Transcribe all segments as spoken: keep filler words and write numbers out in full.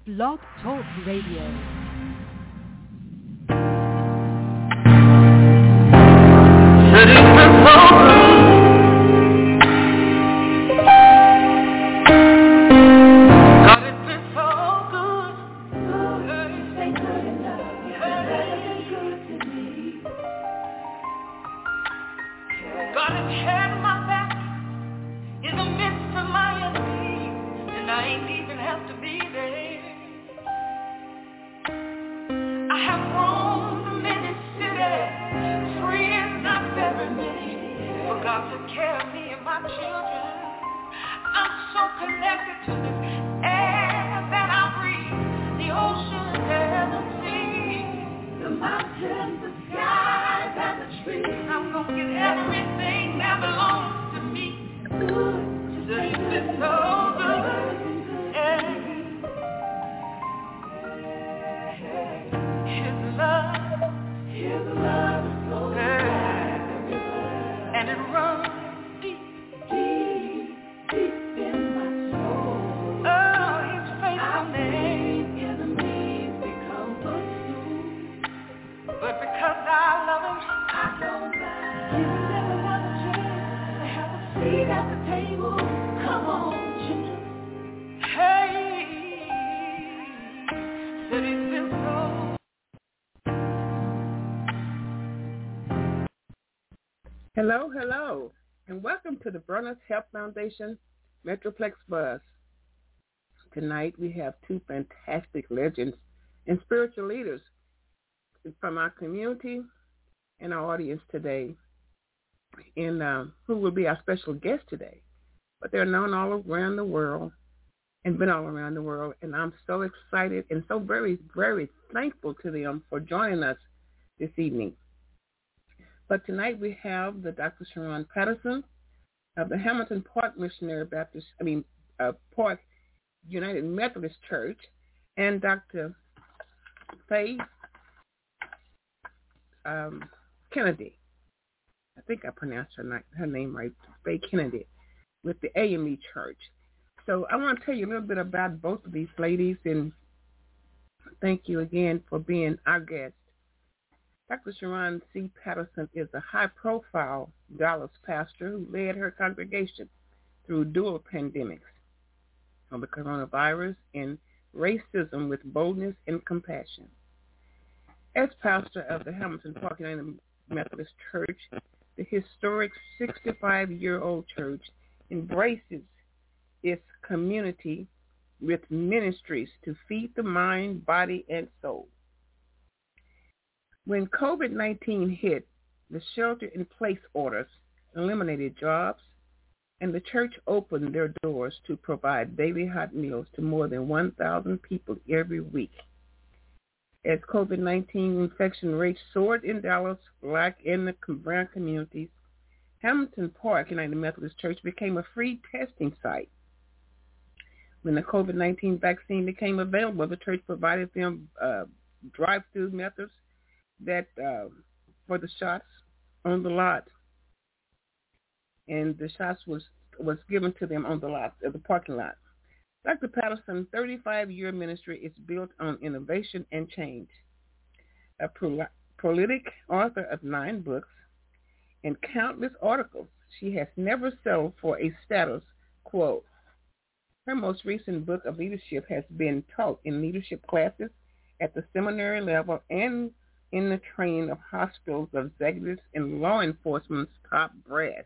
Blog Talk Radio. Hello, hello, and welcome to the Burners Health Foundation Metroplex Buzz. Tonight we have two fantastic legends and spiritual leaders from our community and our audience today, and um, who will be our special guest today. But they're known all around the world and been all around the world, and I'm so excited and so very, very thankful to them for joining us this evening. But tonight we have the Doctor Sharon Patterson of the Hamilton Park Missionary Baptist, I mean, uh, Park United Methodist Church, and Doctor Faye um, Kennedy. I think I pronounced her, her name right, Faye Kennedy, with the A M E Church. So I want to tell you a little bit about both of these ladies, and thank you again for being our guest. Doctor Sharon C. Patterson is a high-profile Dallas pastor who led her congregation through dual pandemics of the coronavirus and racism with boldness and compassion. As pastor of the Hamilton Park United Methodist Church, the historic sixty-five-year-old church embraces its community with ministries to feed the mind, body, and soul. When covid nineteen hit, the shelter-in-place orders eliminated jobs, and the church opened their doors to provide daily hot meals to more than one thousand people every week. As covid nineteen infection rates soared in Dallas, Black, and the brown communities, Hamilton Park United Methodist Church became a free testing site. When the covid nineteen vaccine became available, the church provided them uh, drive-through methods that uh, for the shots on the lot, and the shots was was given to them on the lot, uh, the parking lot. Doctor Patterson's thirty-five-year ministry is built on innovation and change. A pro- prolific author of nine books and countless articles, she has never settled for a status quo. Her most recent book of leadership has been taught in leadership classes at the seminary level and in the training of hospitals, executives, and law enforcement's top brass.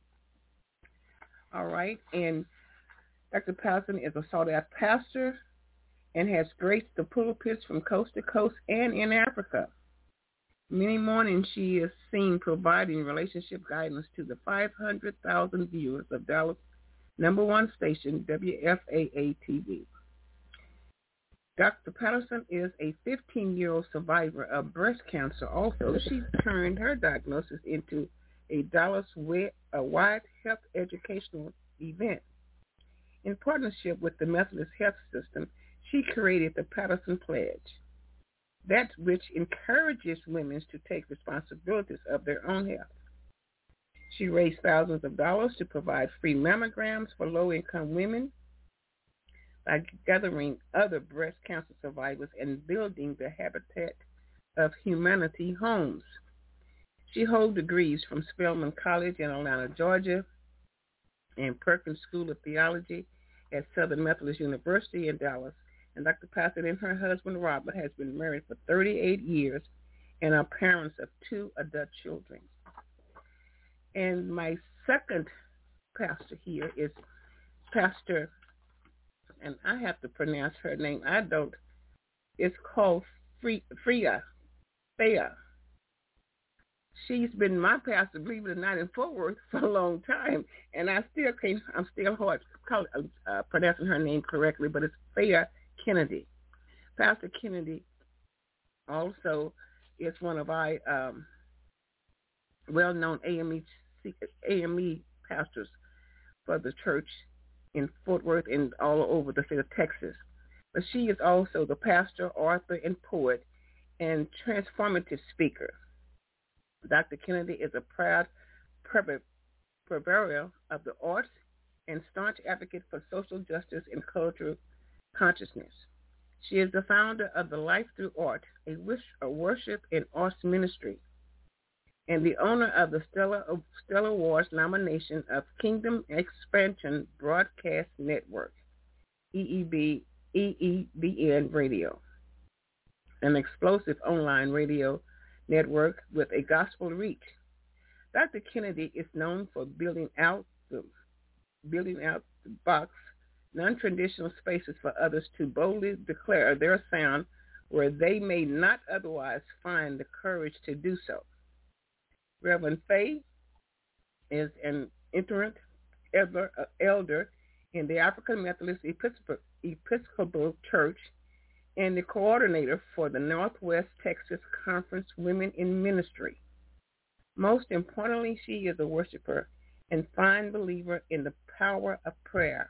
All right, and Doctor Patterson is a sought-out pastor and has graced the pulpits from coast to coast and in Africa. Many mornings she is seen providing relationship guidance to the five hundred thousand viewers of Dallas' number one station, W F A A T V. Doctor Patterson is a fifteen-year-old survivor of breast cancer. Also, she turned her diagnosis into a Dallas-wide health educational event. In partnership with the Methodist Health System, she created the Patterson Pledge, that which encourages women to take responsibilities of their own health. She raised thousands of dollars to provide free mammograms for low-income women by gathering other breast cancer survivors and building the Habitat of Humanity homes. She holds degrees from Spelman College in Atlanta, Georgia, and Perkins School of Theology at Southern Methodist University in Dallas. And Doctor Passett and her husband, Robert, has been married for thirty-eight years and are parents of two adult children. And my second pastor here is Pastor, and I have to pronounce her name. I don't. It's called Freya. Freya. She's been my pastor, believe it or not, in Fort Worth for a long time, and I still can't. I'm still hard call, uh, pronouncing her name correctly, but it's Freya Kennedy. Pastor Kennedy also is one of our um, well-known A M E A M E pastors for the church in Fort Worth and all over the state of Texas. But she is also the pastor, author, and poet, and transformative speaker. Doctor Kennedy is a proud purveyor of the arts and staunch advocate for social justice and cultural consciousness. She is the founder of the Life Through Art, a, wish, a worship and arts ministry, and the owner of the Stellar, Stellar Awards nomination of Kingdom Expansion Broadcast Network, E E B, E E B N Radio, an explosive online radio network with a gospel reach. Doctor Kennedy is known for building out the building out the box, non-traditional spaces for others to boldly declare their sound where they may not otherwise find the courage to do so. Reverend Faye is an itinerant elder, uh, elder in the African Methodist Episcopal, Episcopal Church and the coordinator for the Northwest Texas Conference Women in Ministry. Most importantly, she is a worshiper and fine believer in the power of prayer.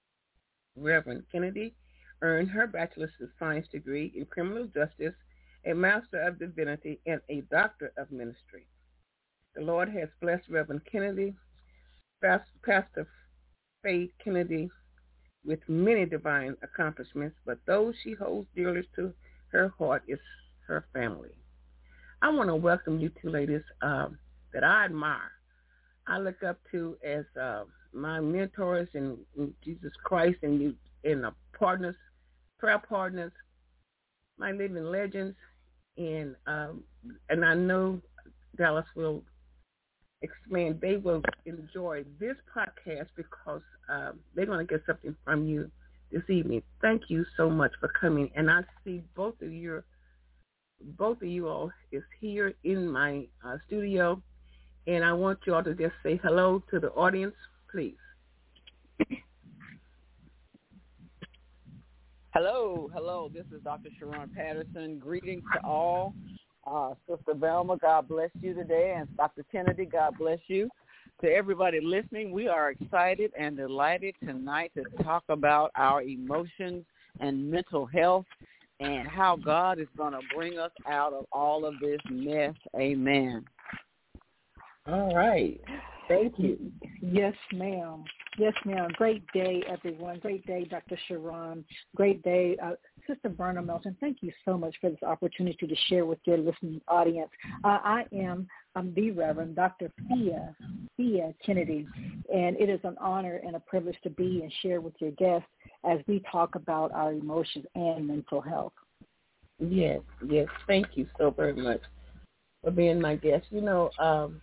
Reverend Kennedy earned her bachelor's of science degree in criminal justice, a master of divinity, and a doctor of ministry. The Lord has blessed Reverend Kennedy, Pastor Faye Kennedy, with many divine accomplishments, but those she holds dearest to her heart is her family. I want to welcome you two ladies um, that I admire. I look up to as uh, my mentors in, in Jesus Christ and you and uh, partners, prayer partners, my living legends, and um, and I know Dallas will explain. They will enjoy this podcast because um, they're going to get something from you this evening. Thank you so much for coming, and I see both of your both of you all is here in my uh, studio, and I want you all to just say hello to the audience, please. Hello, hello. This is Doctor Sharon Patterson. Greetings to all. Uh, Sister Velma, God bless you today, and Doctor Kennedy, God bless you. To everybody listening, we are excited and delighted tonight to talk about our emotions and mental health and how God is going to bring us out of all of this mess. Amen. All right. Thank you. Yes, ma'am. Yes, ma'am. Great day, everyone. Great day, Doctor Sharon. Great day, uh, Sister Verna Melton. Thank you so much for this opportunity to share with your listening audience. Uh, I am I'm the Reverend Doctor Freya, Freya Kennedy, and it is an honor and a privilege to be and share with your guests as we talk about our emotions and mental health. Yes, yes. Thank you so very much for being my guest. You know, um,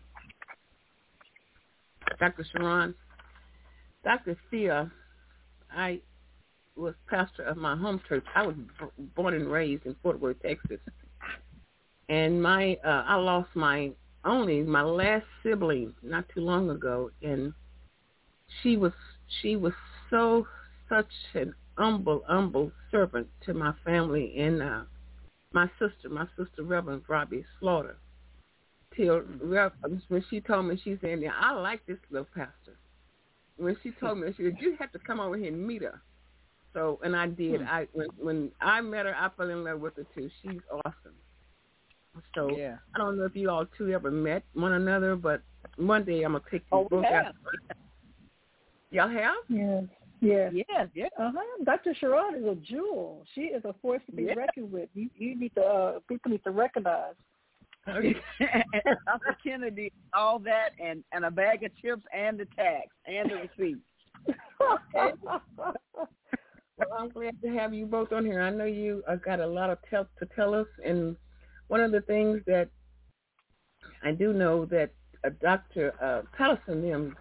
Doctor Sharon, Doctor Freya, I was pastor of my home church. I was b- born and raised in Fort Worth, Texas, and my uh, I lost my only my last sibling not too long ago, and she was she was so such an humble humble servant to my family and uh, my sister, my sister Reverend Robbie Slaughter. Till when she told me, she said, "Yeah, I like this little pastor." When she told me, she said, "You have to come over here and meet her." So, and I did. I when, when I met her, I fell in love with her too. She's awesome. So yeah. I don't know if you all two ever met one another, but one day I'm gonna take you oh, both have. out. Y'all have? Yes. Yes. Yes, yes. Uh-huh. Doctor Sharon is a jewel. She is a force to be Yeah. reckoned with. You, you need to, uh, people need to recognize. and Doctor Kennedy, all that, and, and a bag of chips, and the tax, and the receipt. Okay. Well, I'm glad to have you both on here. I know you uh, got a lot of tell to tell us, and one of the things that I do know that uh, Doctor Uh, Patterson, them,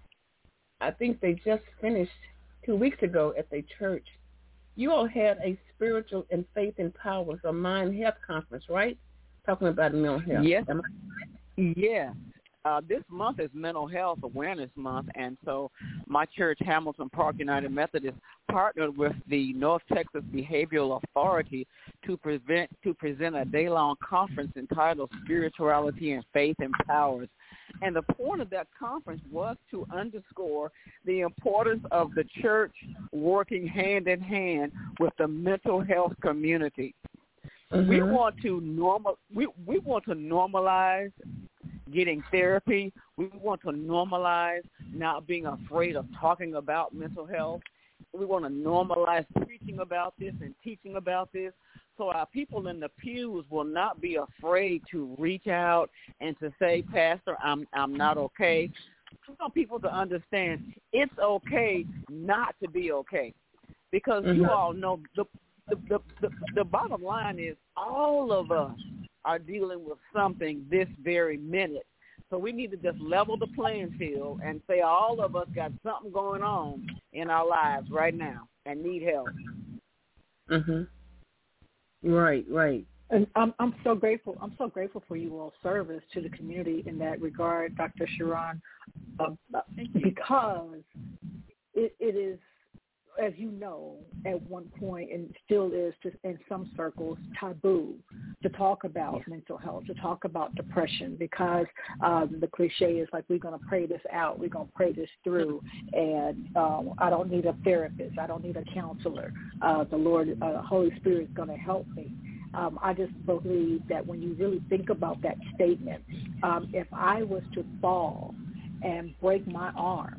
I think they just finished two weeks ago at their church. You all had a spiritual and faith and powers, a mind health conference, right? Talking about mental health. Yes. Yes. Uh, this month is Mental Health Awareness Month, and so my church, Hamilton Park United Methodist, partnered with the North Texas Behavioral Authority to present to present a day-long conference entitled Spirituality and Faith and Powers. And the point of that conference was to underscore the importance of the church working hand in hand with the mental health community. Mm-hmm. We want to normal we, we want to normalize getting therapy. We want to normalize not being afraid of talking about mental health. We want to normalize preaching about this and teaching about this, so our people in the pews will not be afraid to reach out and to say, Pastor, I'm I'm not okay. We want people to understand it's okay not to be okay, because mm-hmm. you all know the the, the the the bottom line is all of us are dealing with something this very minute. So we need to just level the playing field and say all of us got something going on in our lives right now and need help. Mhm. Right, right. And I'm I'm so grateful. I'm so grateful for you all's service to the community in that regard, Doctor Sharon, uh, because it, it is, as you know, at one point, and still is just in some circles, taboo to talk about yeah. mental health, to talk about depression, because um, the cliche is like, we're going to pray this out, we're going to pray this through, and um, I don't need a therapist, I don't need a counselor. Uh, the Lord, uh, Holy Spirit is going to help me. Um, I just believe that when you really think about that statement, um, if I was to fall and break my arm,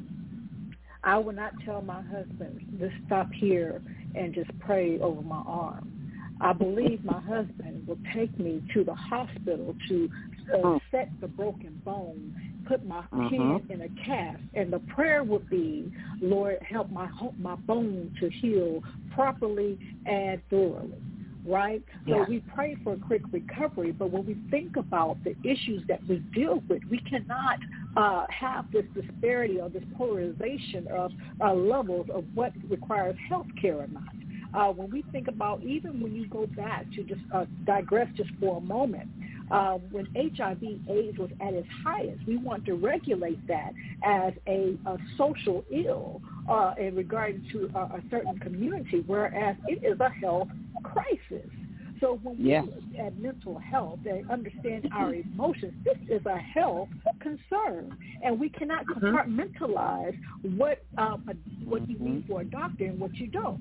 I would not tell my husband to stop here and just pray over my arm. I believe my husband will take me to the hospital to uh, set the broken bone, put my uh-huh. hand in a cast, and the prayer would be, Lord, help my my bone to heal properly and thoroughly. Right? Yeah. So we pray for a quick recovery, but when we think about the issues that we deal with, we cannot uh, have this disparity or this polarization of uh, levels of what requires health care or not. Uh, when we think about, even when you go back to just uh, digress just for a moment, uh, when H I V AIDS was at its highest, we want to regulate that as a, a social ill uh, in regard to a, a certain community, whereas it is a health crisis. So when we yeah. look at mental health and understand our emotions, this is a health concern, and we cannot mm-hmm. compartmentalize what um, a, what mm-hmm. you need for a doctor and what you don't.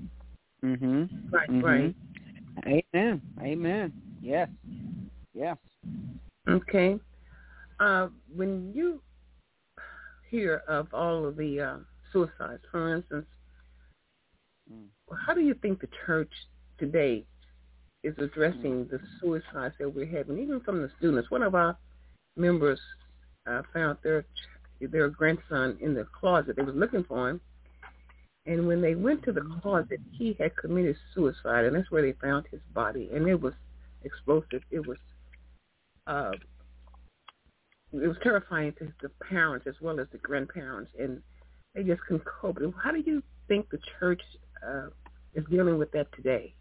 Mhm. Right. Mm-hmm. Right. Amen. Amen. Yes. Yes. Okay. Uh, when you hear of all of the uh, suicides, for instance, mm. how do you think the church today is addressing mm. the suicides that we're having, even from the students? One of our members uh, found their their grandson in the closet. They was looking for him, and when they went to the closet, he had committed suicide, and that's where they found his body. And it was explosive. It was uh, it was terrifying to the parents as well as the grandparents, and they just couldn't cope. How do you think the church uh, is dealing with that today?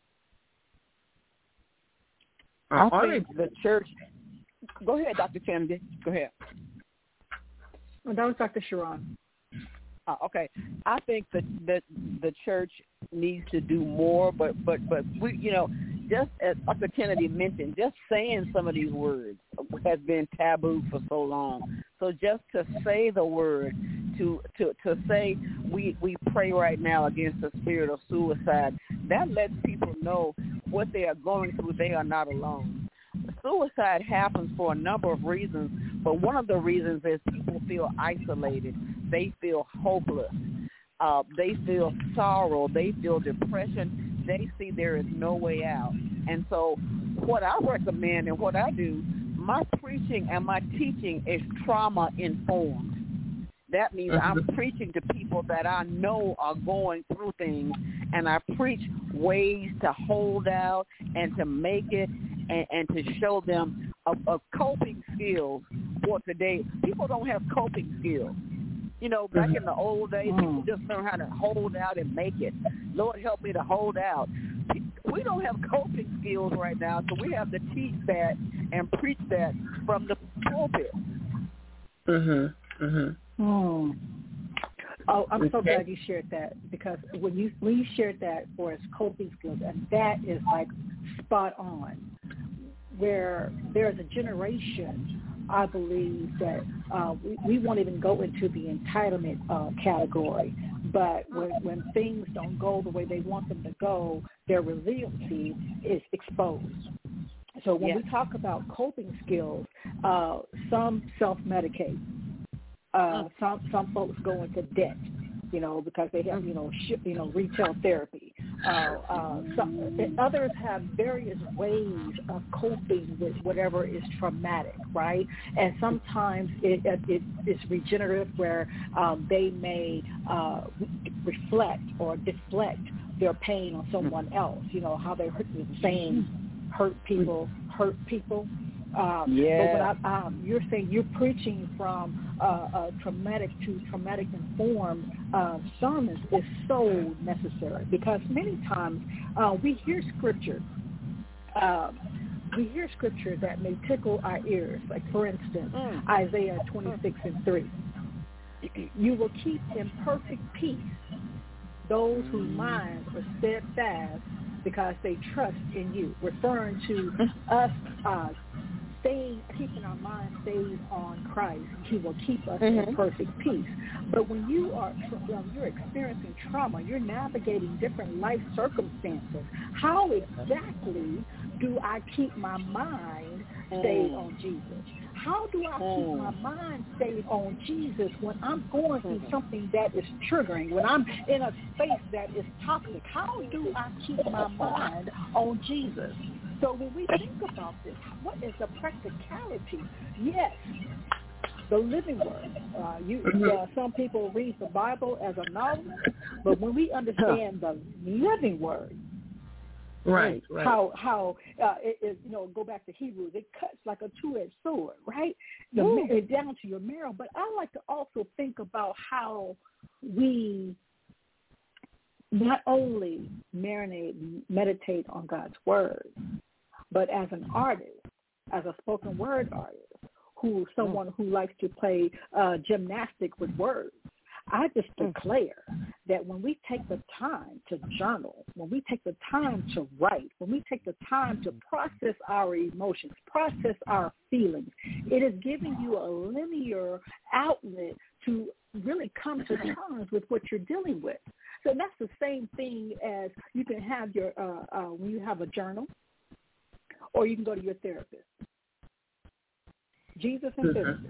I uh, think the church. Go ahead, Doctor Kennedy. Go ahead. Well, that was Doctor Sharon. Uh, okay, I think that that the church needs to do more, but but but we, you know, just as Doctor Kennedy mentioned, just saying some of these words has been taboo for so long. So just to say the word, to to to say we we pray right now against the spirit of suicide, that lets people know what they are going through. They are not alone. Suicide happens for a number of reasons, but one of the reasons is people feel isolated. They feel hopeless. uh, they feel sorrow, they feel depression, they see there is no way out. And so what I recommend and what I do, my preaching and my teaching is trauma-informed. That means I'm preaching to people that I know are going through things, and I preach ways to hold out and to make it and, and to show them a, a coping skills for today. People don't have coping skills. You know, back in the old days, people just learn how to hold out and make it. Lord, help me to hold out. We don't have coping skills right now, so we have to teach that and preach that from the pulpit. Mhm. Mhm. Mm. Oh, I'm so glad you shared that, because when you when you shared that for as coping skills, and that is like spot on, where there's a generation, I believe, that uh, we, we won't even go into the entitlement uh, category, but when, when things don't go the way they want them to go, their resiliency is exposed. So when Yes. we talk about coping skills, uh, some self-medicate. Uh, some some folks go into debt, you know, because they have, you know, sh- you know, retail therapy. Uh, uh, some, others have various ways of coping with whatever is traumatic, right? And sometimes it, it, it is regenerative, where um, they may uh, reflect or deflect their pain on someone else. You know, how they hurt the same hurt people hurt people. Um, yeah. But when I, um, you're saying you're preaching from uh, uh, traumatic to traumatic informed uh, sermons is so necessary, because many times uh, we hear scripture. Um, we hear scripture that may tickle our ears, like, for instance, Mm. Isaiah twenty-six and three. You will keep in perfect peace those whose minds are steadfast because they trust in you, referring to us uh, staying, keeping our minds stayed on Christ. He will keep us Mm-hmm. in perfect peace. But when you are um, you're experiencing trauma, you're navigating different life circumstances. How exactly do I keep my mind stayed Mm. on Jesus? How do I Mm. keep my mind stayed on Jesus when I'm going through something that is triggering, when I'm in a space that is toxic? How do I keep my mind on Jesus? So when we think about this, what is the practicality? Yes, the living word. Uh, you, uh, some people read the Bible as a novel, but when we understand the living word, Right, right. how how uh, it, it, you know, go back to Hebrews, it cuts like a two-edged sword, right? The, it, down to your marrow. But I like to also think about how we not only marinate, meditate on God's word, but as an artist, as a spoken word artist, who someone who likes to play uh, gymnastic with words, I just declare that when we take the time to journal, when we take the time to write, when we take the time to process our emotions, process our feelings, it is giving you a linear outlet to really come to terms with what you're dealing with. So that's the same thing as you can have your, uh, uh, when you have a journal, or you can go to your therapist. Jesus and therapist.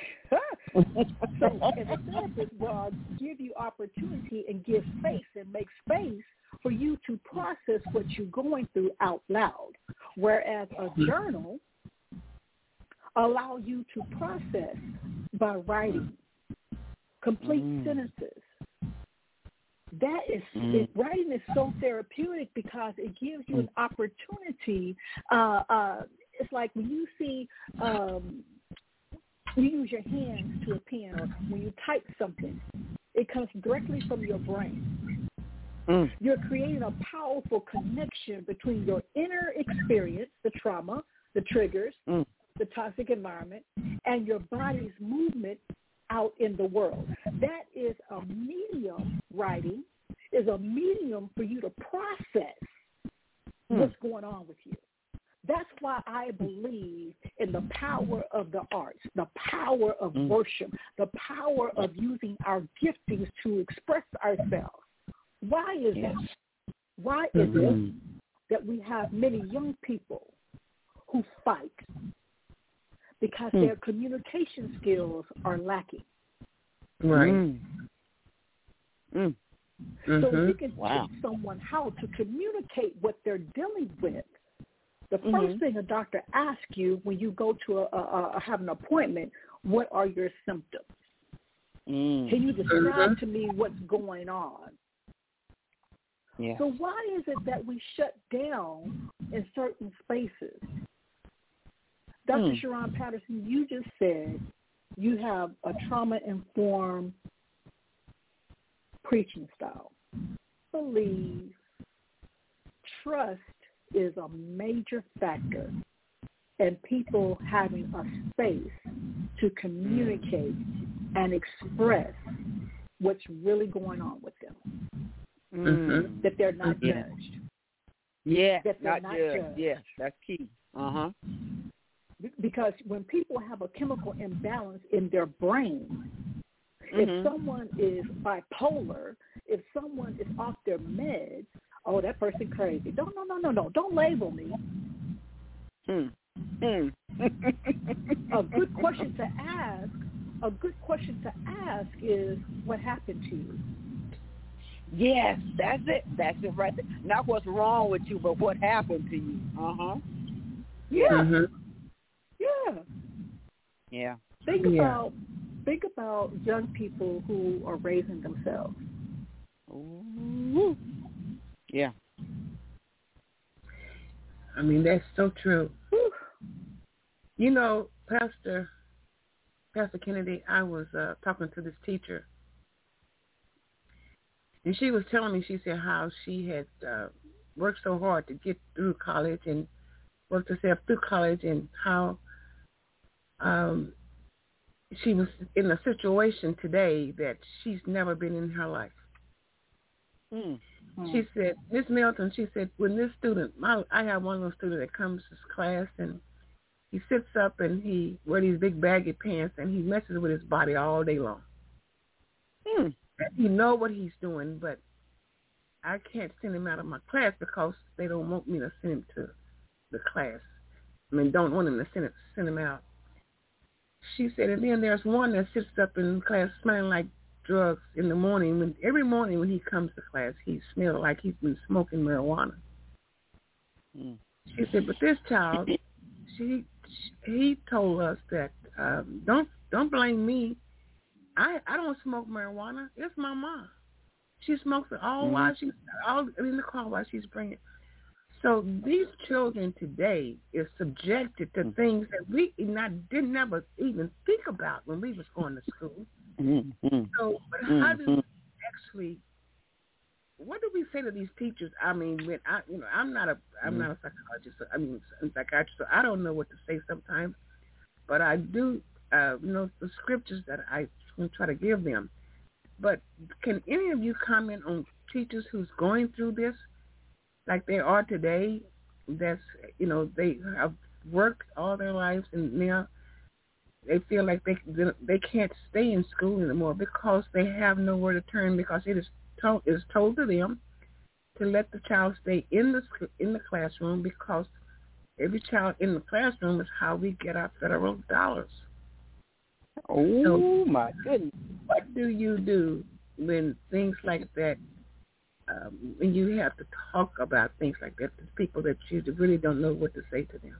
So as a therapist will give you opportunity and give space and make space for you to process what you're going through out loud, whereas a journal allow you to process by writing complete mm. sentences. That is, mm. it, writing is so therapeutic because it gives you an opportunity. Uh, uh, it's like when you see, um, you use your hands to a pen, or when you type something, it comes directly from your brain. Mm. You're creating a powerful connection between your inner experience, the trauma, the triggers, mm. the toxic environment, and your body's movement out in the world. That is a medium, writing is a medium for you to process hmm. what's going on with you. That's why I believe in the power of the arts, the power of mm. worship, the power of using our giftings to express ourselves. Why is yes. it? Why is mm-hmm. it that we have many young people who fight? Because mm. their communication skills are lacking. Right. Mm. Mm. Mm-hmm. So we can Wow. teach someone how to communicate what they're dealing with. The first Mm-hmm. thing a doctor asks you when you go to a, a, a have an appointment, what are your symptoms? Mm. Can you describe Mm-hmm. to me what's going on? Yeah. So why is it that we shut down in certain spaces? Doctor Hmm. Sharon Patterson, you just said you have a trauma-informed preaching style. Believe, trust is a major factor in people having a space to communicate and express what's really going on with them, Mm. that they're not Yeah. judged. Yeah, That they're not not judged. judged. Yes, that's key. Uh-huh. Because when people have a chemical imbalance in their brain, if Mhm. someone is bipolar, if someone is off their meds, oh, that person crazy. No, no, no, no, no. Don't label me. Hmm. Hmm. A good question to ask, a good question to ask is, what happened to you? Yes, that's it. That's it right there. Not what's wrong with you, but what happened to you. Uh-huh. Yeah, Mm-hmm. yeah. Yeah. Think Yeah. about think about young people who are raising themselves. Ooh. Yeah. I mean, that's so true. Whew. You know, Pastor Pastor Kennedy, I was uh, talking to this teacher, and she was telling me, she said how she had uh, worked so hard to get through college and worked herself through college, and how um, she was in a situation today that she's never been in her life. Hmm. She said, Miss Milton, she said, when this student, my, I have one little student that comes to class, and he sits up and he wears these big baggy pants, and he messes with his body all day long. Hmm. You know what he's doing, but I can't send him out of my class because they don't want me to send him to the class. I mean, don't want him to send, it, send him out. She said, and then there's one that sits up in class smelling like drugs in the morning. When every morning when he comes to class, he smells like he's been smoking marijuana. Hmm. She said, but this child, she, he told us that um, don't don't blame me. I I don't smoke marijuana. It's my mom. She smokes it all Mm-hmm. while she's all in the car while she's bringing. So these children today is subjected to Mm-hmm. things that we not didn't never even think about when we was going to school. Mm-hmm. So, but how do we actually? What do we say to these teachers? I mean, when I, you know, I'm not a, I'm not a psychologist. I mean, a psychiatrist, so I don't know what to say sometimes. But I do, uh, you know, the scriptures that I try to give them. But can any of you comment on teachers who's going through this, like they are today? That's, you know, they have worked all their lives and now they feel like they they can't stay in school anymore because they have nowhere to turn, because it is told is told to them to let the child stay in the in the classroom, because every child in the classroom is how we get our federal dollars. Oh, So, my goodness. what do you do when things like that, um, when you have to talk about things like that to people that you really don't know what to say to them?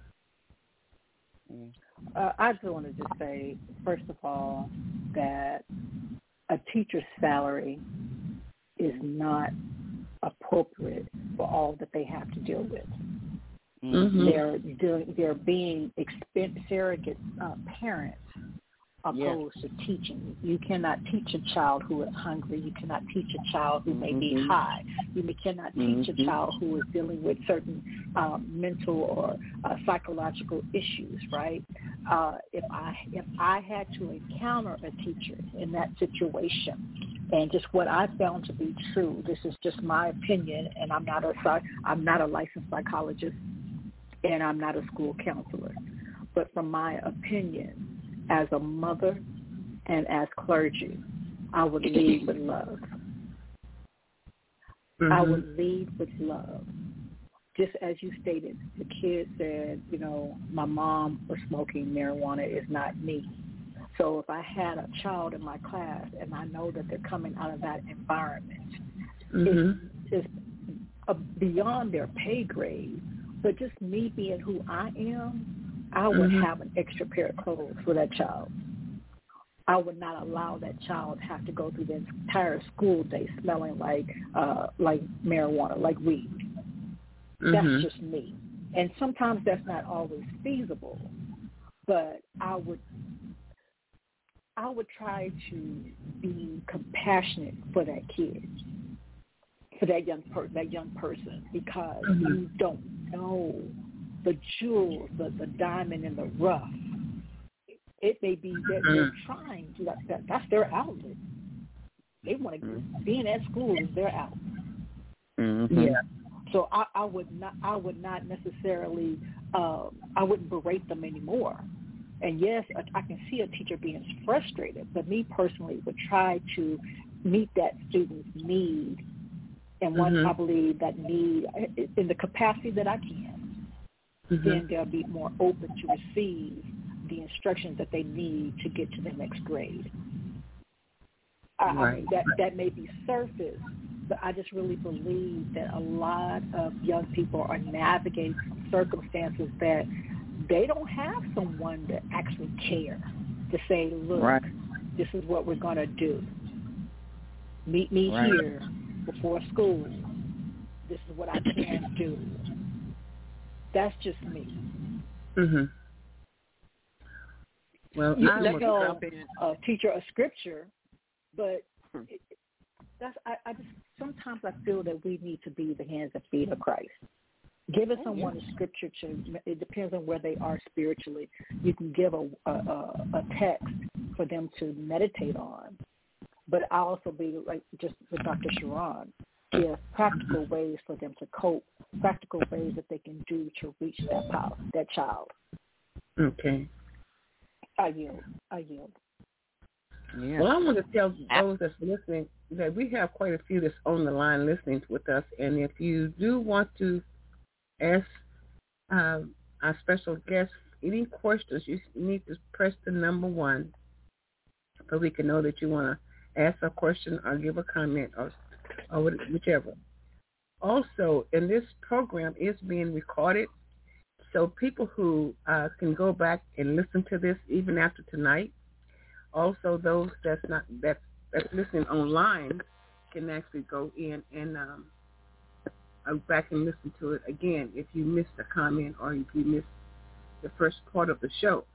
Uh, I just want to just say, first of all, that a teacher's salary is not appropriate for all that they have to deal with. Mm-hmm. They're doing, they're being expense surrogate uh, parents opposed Yeah. to teaching. You cannot teach a child who is hungry. You cannot teach a child who may be Mm-hmm. high. You cannot teach Mm-hmm. a child who is dealing with certain um, mental or uh, psychological issues, right? Uh, if I if I had to encounter a teacher in that situation, and just what I found to be true, this is just my opinion, and I'm not a I'm not a licensed psychologist, and I'm not a school counselor, but from my opinion, as a mother and as clergy, I would lead with love. Mm-hmm. I would lead with love. Just as you stated, the kid said, you know, my mom was smoking marijuana, is not me. So if I had a child in my class and I know that they're coming out of that environment, mm-hmm. it's, it's uh, beyond their pay grade, but just me being who I am, I would mm-hmm. have an extra pair of clothes for that child. I would not allow that child to have to go through the entire school day smelling like uh, like marijuana, like weed. Mm-hmm. That's just me. And sometimes that's not always feasible, but I would I would try to be compassionate for that kid, for that young per- that young person, because mm-hmm. you don't know the jewels, the, the diamond in the rough. It may be that mm-hmm. they're trying to, that, that, that's their outlet. They want to, mm-hmm. being at school is their outlet. Mm-hmm. Yeah. So I, I would not, I would not necessarily, um, I wouldn't berate them anymore. And yes, I, I can see a teacher being frustrated, but me personally would try to meet that student's need, and once mm-hmm. I believe that need in the capacity that I can, mm-hmm. then they'll be more open to receive the instructions that they need to get to the next grade. I, right. I mean, that, that may be surface, but I just really believe that a lot of young people are navigating circumstances that they don't have someone to actually care, to say, look, right. this is what we're going to do. Meet me right. here before school. This is what I can do. That's just me. Mm-hmm. Well, you I'm can tell a teacher a scripture, but it, that's I, I just sometimes I feel that we need to be the hands and feet of Christ. Giving someone a scripture to, it depends on where they are spiritually. You can give a, a, a text for them to meditate on, but I also be like just with Doctor Sharon, give practical ways for them to cope, practical ways that they can do to reach that power, that child. Okay. I yield. I yield. Yeah. Well, I want to tell those that's listening that we have quite a few that's on the line listening with us, and if you do want to ask um, our special guest any questions, you need to press the number one so we can know that you want to ask a question or give a comment or, or whichever. Also, in this program is being recorded, so people who uh, can go back and listen to this even after tonight. Also, those that's not that's, that's listening online can actually go in and um, go back and listen to it again if you missed a comment or if you missed the first part of the show.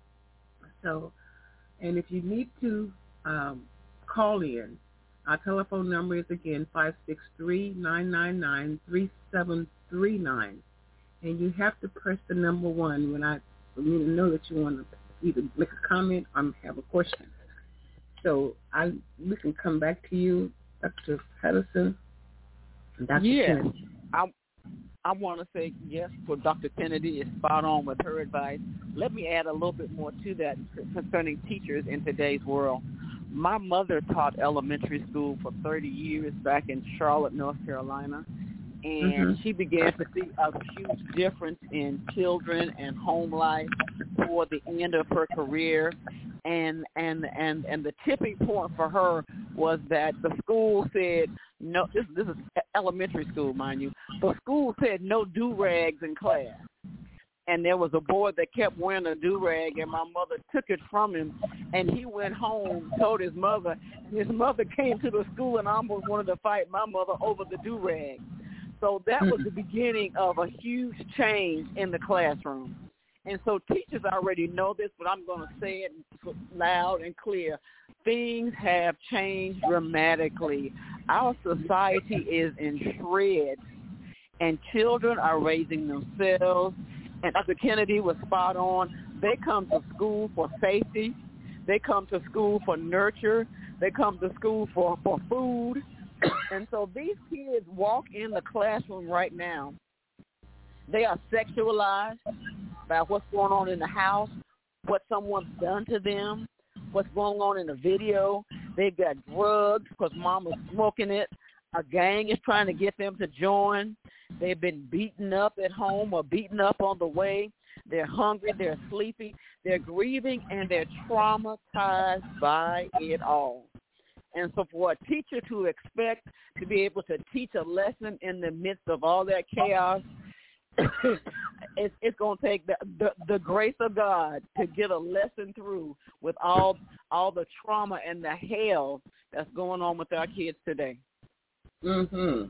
So, and if you need to um, call in, our telephone number is again five six three, nine nine nine, three seven three nine. And you have to press the number one when I for me to know that you want to either make a comment or have a question. So I we can come back to you, Doctor Patterson and Doctor Yes. Kennedy. I I want to say yes for Doctor Kennedy is spot on with her advice. Let me add a little bit more to that concerning teachers in today's world. My mother taught elementary school for thirty years back in Charlotte, North Carolina. And mm-hmm. she began to see a huge difference in children and home life toward the end of her career. And and and and the tipping point for her was that the school said, no, this, this is elementary school, mind you. The school said no do-rags in class. And there was a boy that kept wearing a do-rag, and my mother took it from him, and he went home, told his mother, and his mother came to the school and almost wanted to fight my mother over the do-rag. So that was the beginning of a huge change in the classroom. And so teachers already know this, but I'm going to say it loud and clear. Things have changed dramatically. Our society is in shreds, and children are raising themselves. And Doctor Kennedy was spot on. They come to school for safety. They come to school for nurture. They come to school for, for food. And so these kids walk in the classroom right now. They are sexualized about what's going on in the house, what someone's done to them, what's going on in the video. They've got drugs because mama's smoking it. A gang is trying to get them to join. They've been beaten up at home or beaten up on the way. they're hungry, they're sleepy, they're grieving, and they're traumatized by it all. And so for a teacher to expect to be able to teach a lesson in the midst of all that chaos, it's, it's going to take the, the, the grace of God to get a lesson through with all all the trauma and the hell that's going on with our kids today. Mm-hmm.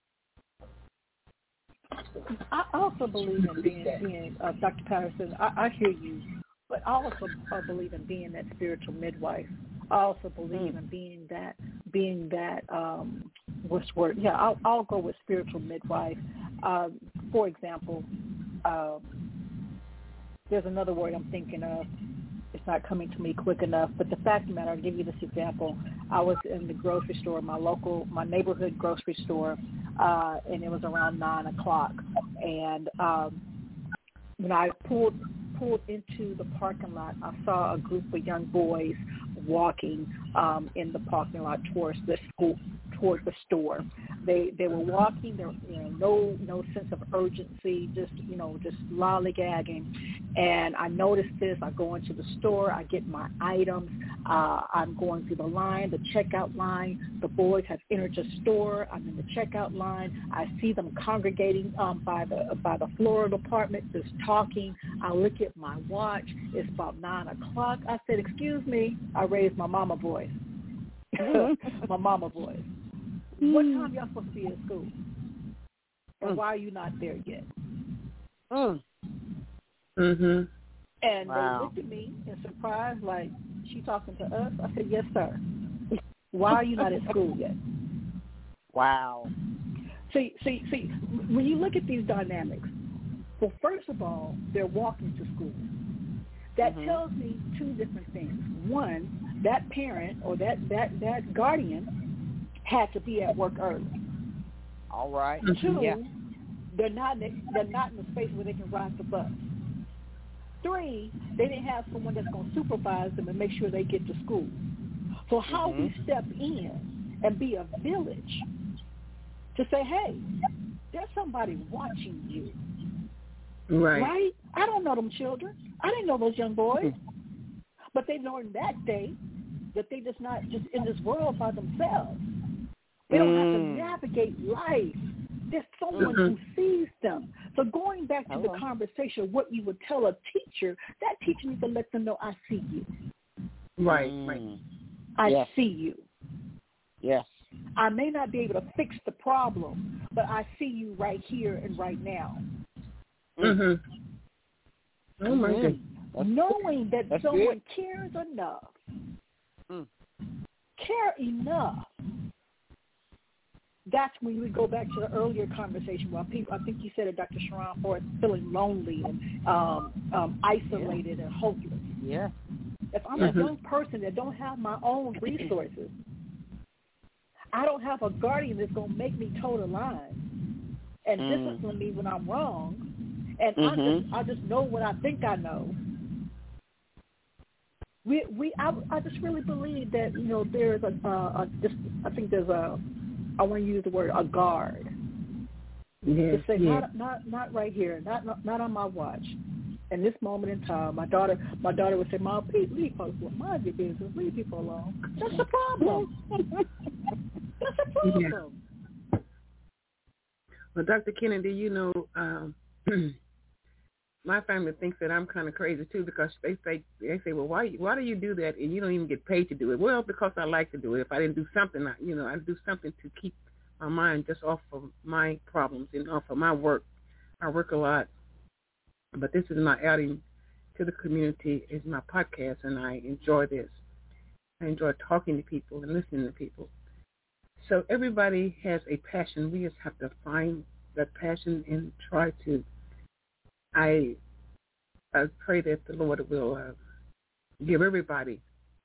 I also believe in being, being uh, Doctor Patterson, I, I hear you, but I also uh, believe in being that spiritual midwife. I also believe mm. in being that, being that, um, what's the word? Yeah, I'll, I'll go with spiritual midwife. Um, for example, uh, there's another word I'm thinking of. It's not coming to me quick enough, but the fact of the matter, I'll give you this example. I was in the grocery store, my local, my neighborhood grocery store, uh, and it was around nine o'clock. And um, when I pulled pulled into the parking lot, I saw a group of young boys walking um, in the parking lot towards the school, towards the store. They they were walking. There, you know, no no sense of urgency. Just you know, just lollygagging. And I noticed this. I go into the store. I get my items. Uh, I'm going through the line, the checkout line. The boys have entered the store. I'm in the checkout line. I see them congregating um, by the by the floral department, just talking. I look at my watch. It's about nine o'clock. I said, "Excuse me." I raised my mama voice. my mama voice. What time y'all supposed to be at school? And mm. why are you not there yet? Mm. Mhm. And wow. they looked at me in surprise, like, she talking to us? I said, yes, sir. Why are you not at school yet? Wow. See, see, see, when you look at these dynamics, well, first of all, they're walking to school. That mm-hmm. tells me two different things. One, that parent or that, that, that guardian had to be at work early. All right. Two, yeah. they're not they're not in the space where they can ride the bus. Three, they didn't have someone that's going to supervise them and make sure they get to school. So how mm-hmm. we step in and be a village to say, hey, there's somebody watching you. Right. Right? I don't know them children. I didn't know those young boys. But they learned that day that they just not just in this world by themselves. They don't mm. have to navigate life. There's someone mm-hmm. who sees them. So going back to Hello. the conversation, what you would tell a teacher, that teacher needs to let them know, I see you. Right, mm. right. I yes. see you. Yes. I may not be able to fix the problem, but I see you right here and right now. Mm-hmm. Oh, my mm-hmm. goodness. Knowing that That's someone good. cares enough, mm. care enough. That's when we go back to the earlier conversation where people, I think you said it, Doctor Sharon, for feeling lonely and um, um, isolated yeah. and hopeless. Yeah. If I'm mm-hmm. a young person that don't have my own resources, I don't have a guardian that's going to make me toe the line and mm. discipline me when I'm wrong, and mm-hmm. I just I just know what I think I know. We we I, I just really believe that you know there's a, a, a just I think there's a I want to use the word a guard. Yes, to say yes. not not not right here, not, not not on my watch. In this moment in time, my daughter my daughter would say, "Mom, please leave folks alone. Mind your business. Leave people alone." That's the problem. That's the problem. Yeah. Well, Doctor Kennedy, you know, um, my family thinks that I'm kind of crazy too because they say they say, well, why why do you do that and you don't even get paid to do it? Well, because I like to do it. If I didn't do something, I, you know, I'd do something to keep my mind just off of my problems and off of my work. I work a lot, but this is my outing to the community. It's my podcast, and I enjoy this. I enjoy talking to people and listening to people. So everybody has a passion. We just have to find that passion and try to. I I pray that the Lord will uh, give everybody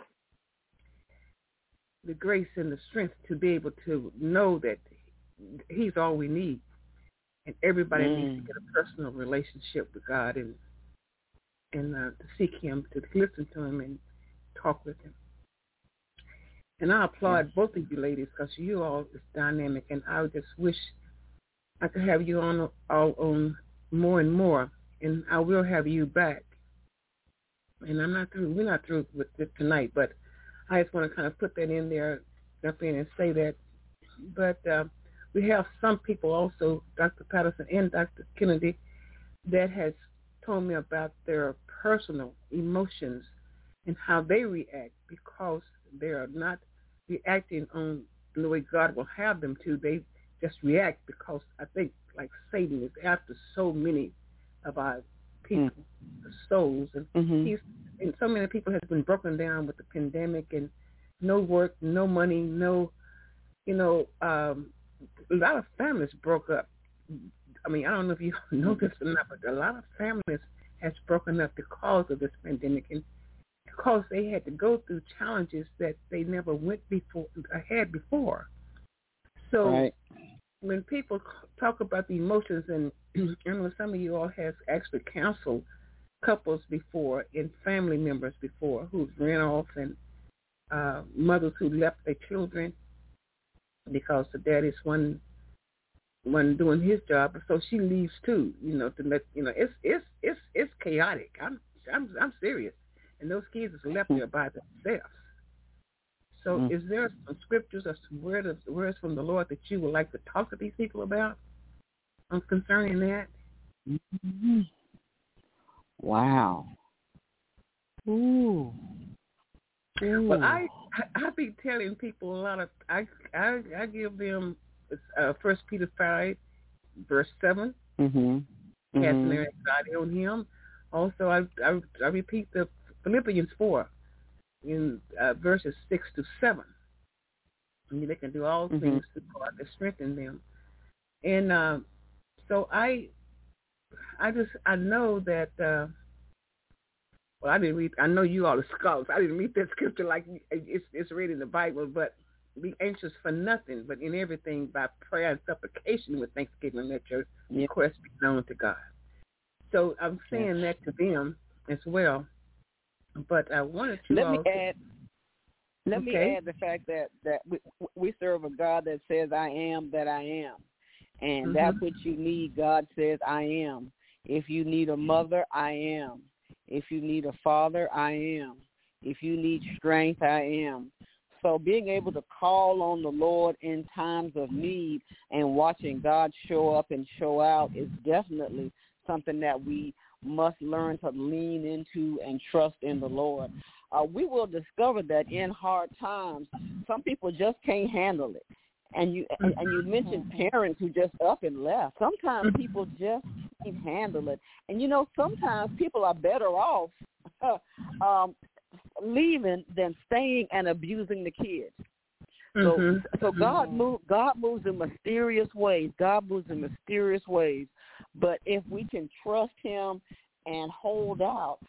the grace and the strength to be able to know that He's all we need, and everybody mm. needs to get a personal relationship with God and and uh, to seek Him, to listen to Him, and talk with Him. And I applaud yes. both of you ladies because you all is dynamic, and I just wish I could have you on all on more and more. and I will have you back. And I'm not through. We're not through with it tonight, but I just want to kind of put that in there, jump in and say that. But uh, we have some people also, Doctor Patterson and Doctor Kennedy, that has told me about their personal emotions and how they react because they are not reacting on the way God will have them to. They just react because I think like Satan is after so many of our people, mm. souls, and mm-hmm. he's and so many people have been broken down with the pandemic and no work, no money, no, you know, um, a lot of families broke up. I mean, I don't know if you know this or not, but a lot of families has broken up because of this pandemic and because they had to go through challenges that they never went before, had before. So right. when people talk about the emotions, and I know some of you all have actually counseled couples before and family members before who ran off, and uh, mothers who left their children because the daddy's one one doing his job, so she leaves too. You know, to let you know, it's it's it's it's chaotic. I'm I'm I'm serious, and those kids is left there by themselves. So, mm-hmm. is there some scriptures or some words words from the Lord that you would like to talk to these people about um, concerning that? Mm-hmm. Wow. Ooh. Ooh. Well, I I be telling people a lot of I I, I give them uh, First Peter five, verse seven. Mm-hmm. Casting mm-hmm. their anxiety on Him. Also, I, I I repeat the Philippians four in uh, verses six to seven. I mean, they can do all mm-hmm. things through God that strengthen them. And uh, so I I just I know that. Uh, Well, I didn't read. I know you all are scholars. I didn't read that scripture like it's it's read in the Bible. But be anxious for nothing, but in everything by prayer and supplication with thanksgiving, let your yeah. requests be known to God. So I'm saying yeah. that to them as well. But I wanted to. Let all me add. Let okay. me add the fact that that we, we serve a God that says, "I am that I am," and mm-hmm. that's what you need. God says, "I am." If you need a mother, I am. If you need a father, I am. If you need strength, I am. So being able to call on the Lord in times of need and watching God show up and show out is definitely something that we must learn to lean into and trust in the Lord. Uh, we will discover that in hard times, some people just can't handle it. And you and, and you mentioned parents who just up and left. Sometimes people just can't handle it. And, you know, sometimes people are better off um, leaving than staying and abusing the kids. So, mm-hmm. so God move, God moves in mysterious ways. God moves in mysterious ways. But if we can trust Him and hold out,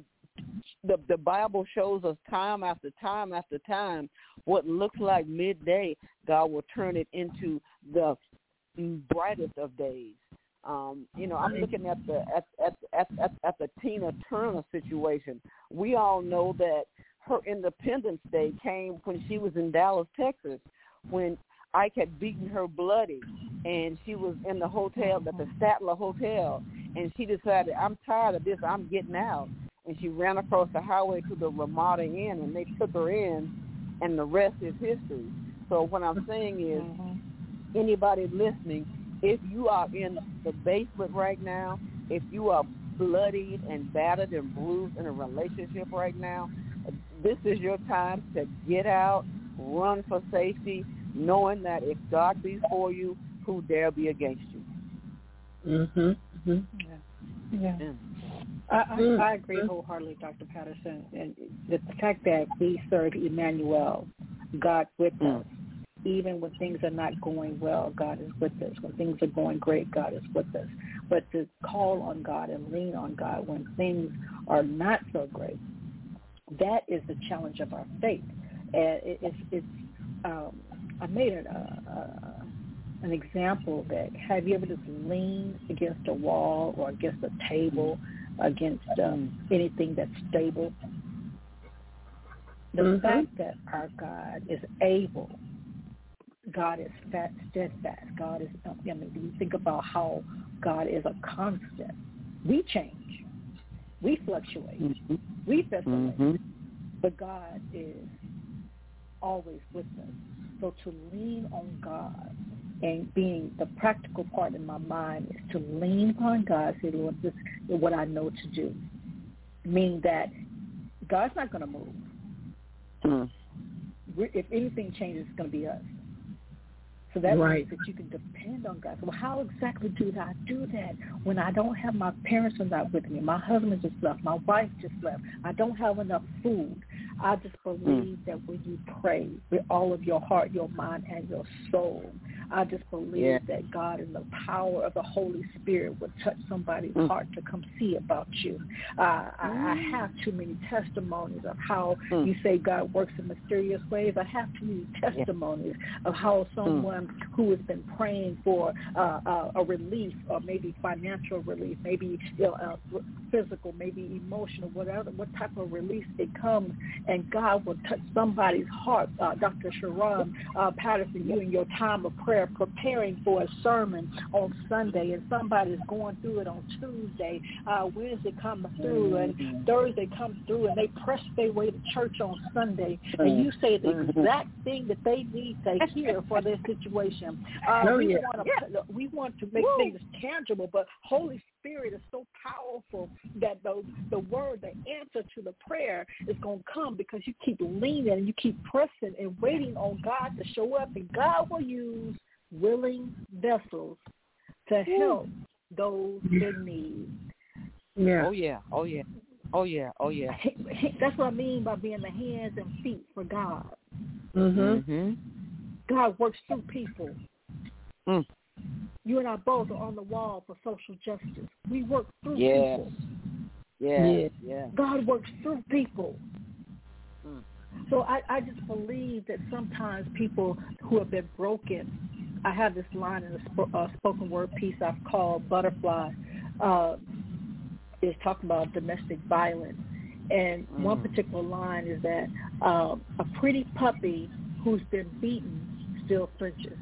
the the Bible shows us time after time after time what looks like midday, God will turn it into the brightest of days. Um, you know, I'm looking at the at at, at at at the Tina Turner situation. We all know that her Independence Day came when she was in Dallas, Texas, when Ike had beaten her bloody, and she was in the hotel, at the Statler Hotel, and she decided, I'm tired of this, I'm getting out. And she ran across the highway to the Ramada Inn, and they took her in, and the rest is history. So what I'm saying is, mm-hmm. anybody listening, if you are in the basement right now, if you are bloodied and battered and bruised in a relationship right now, this is your time to get out, run for safety, knowing that if God be for you, who dare be against you? Mm-hmm. mm-hmm. Yeah. yeah. yeah. I, I, I agree wholeheartedly, Doctor Patterson, and the fact that we serve Emmanuel, God with mm. us. Even when things are not going well, God is with us. When things are going great, God is with us. But to call on God and lean on God when things are not so great, that is the challenge of our faith. And it, it's, it's um, I made an, uh, uh, an example that have you ever just leaned against a wall or against a table, against um, anything that's stable? The mm-hmm. fact that our God is able, God is fat, steadfast. God is, I mean, you think about how God is a constant. We change. We fluctuate. Mm-hmm. We vacillate. Mm-hmm. But God is always with us. So to lean on God and being the practical part in my mind is to lean upon God, say, Lord, this is what I know to do. Meaning that God's not going to move. Mm. We're, if anything changes, it's going to be us. So that right. means that you can depend on God. So well, how exactly do I do that when I don't have my parents are not with me? My husband just left. My wife just left. I don't have enough food. I just believe mm. that when you pray with all of your heart, your mind, and your soul, I just believe yeah. that God and the power of the Holy Spirit will touch somebody's mm. heart to come see about you. Uh, I, I have too many testimonies of how mm. you say God works in mysterious ways. I have too many testimonies yeah. of how someone mm. who has been praying for uh, uh, a relief, or maybe financial relief, maybe you know, uh, physical, maybe emotional, whatever, what type of relief it comes, and God will touch somebody's heart. Uh, Doctor Sharon uh, Patterson, you in your time of prayer preparing for a sermon on Sunday, and somebody's going through it on Tuesday, uh, Wednesday comes through, and Thursday comes through, and they press their way to church on Sunday, and you say the exact thing that they need to hear for their situation. Uh, oh, we, yeah. want to, yeah. we want to make Woo. things tangible, but Holy Spirit is so powerful that the, the word, the answer to the prayer is going to come because you keep leaning and you keep pressing and waiting on God to show up, and God will use willing vessels to help those in need. Yeah. Oh, yeah. Oh, yeah. Oh, yeah. Oh, yeah. That's what I mean by being the hands and feet for God. Mm-hmm. Mm-hmm. God works through people. Mm. You and I both are on the wall for social justice. We work through yes. people. Yes. Yeah. God works through people. Mm. So I, I just believe that sometimes people who have been broken, I have this line in a sp- uh, spoken word piece I've called Butterfly, uh, is talking about domestic violence. And mm. one particular line is that um, a pretty puppy who's been beaten still flinches.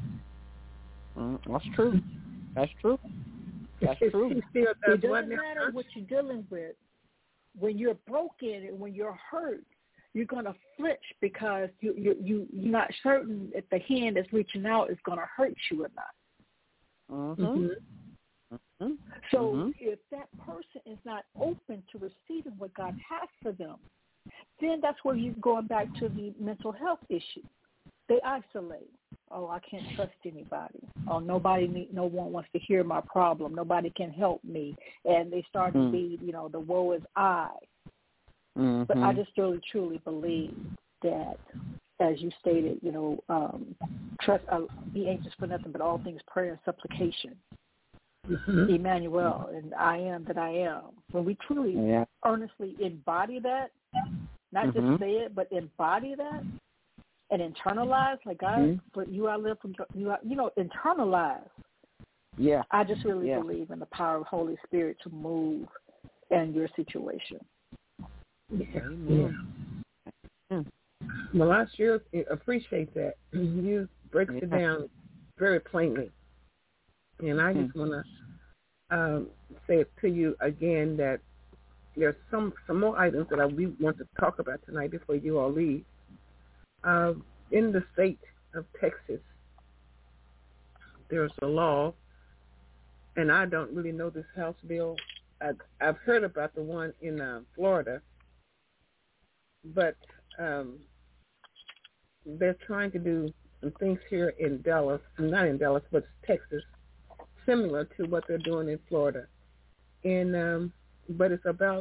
Mm, that's true. That's true. That's it, true. It, still does it doesn't what matter now? what you're dealing with. When you're broken and when you're hurt, you're going to flinch because you, you, you, you're not certain if the hand that's reaching out is going to hurt you or not. Mm-hmm. Mm-hmm. So mm-hmm. if that person is not open to receiving what God has for them, then that's where you're going back to the mental health issue. They isolate. Oh, I can't trust anybody. Oh, nobody, need, no one wants to hear my problem. Nobody can help me. And they start mm. to be, you know, the woe is I. Mm-hmm. But I just really, truly believe that, as you stated, you know, um, trust, uh, be anxious for nothing but all things prayer and supplication. Mm-hmm. Emmanuel, and I am that I am. When we truly yeah. earnestly embody that, not mm-hmm. just say it, but embody that, and internalize, like God, mm-hmm. but you I live from you, I, you know, internalize. Yeah. I just really yeah. believe in the power of Holy Spirit to move in your situation. Yeah. yeah. Mm. Well, I sure appreciate that. You breaks yeah. it down very plainly, and I just mm-hmm. want to um, say it to you again that there's some some more items that I, we want to talk about tonight before you all leave. Uh, in the state of Texas, there's a law, and I don't really know this House bill. I've, I've heard about the one in uh, Florida, but um, they're trying to do some things here in Dallas, not in Dallas, but Texas, similar to what they're doing in Florida. And um, but it's about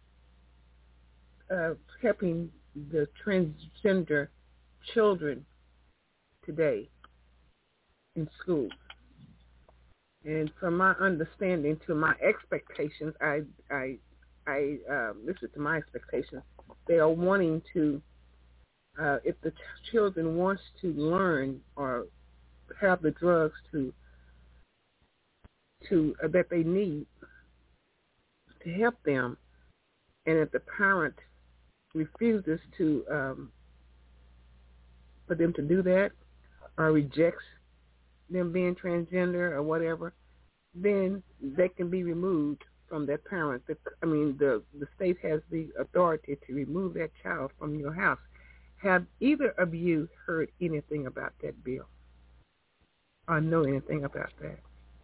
uh, helping the transgender children today in schools. And from my understanding to my expectations, I I I uh, listen to my expectations. They are wanting to, uh, if the ch- children wants to learn or have the drugs to to uh, that they need to help them, and if the parent refuses to um, for them to do that or rejects them being transgender or whatever, then they can be removed from that parent. The, I mean, the the state has the authority to remove that child from your house. Have either of you heard anything about that bill or know anything about that?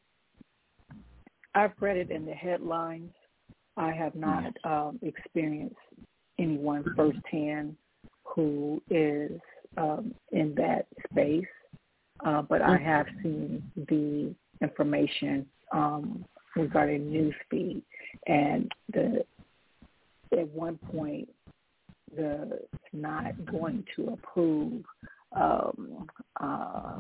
I've read it in the headlines. I have not um, experienced anyone firsthand who is um, in that space, uh, but I have seen the information um, regarding newsfeed, and the at one point the not going to approve um, uh,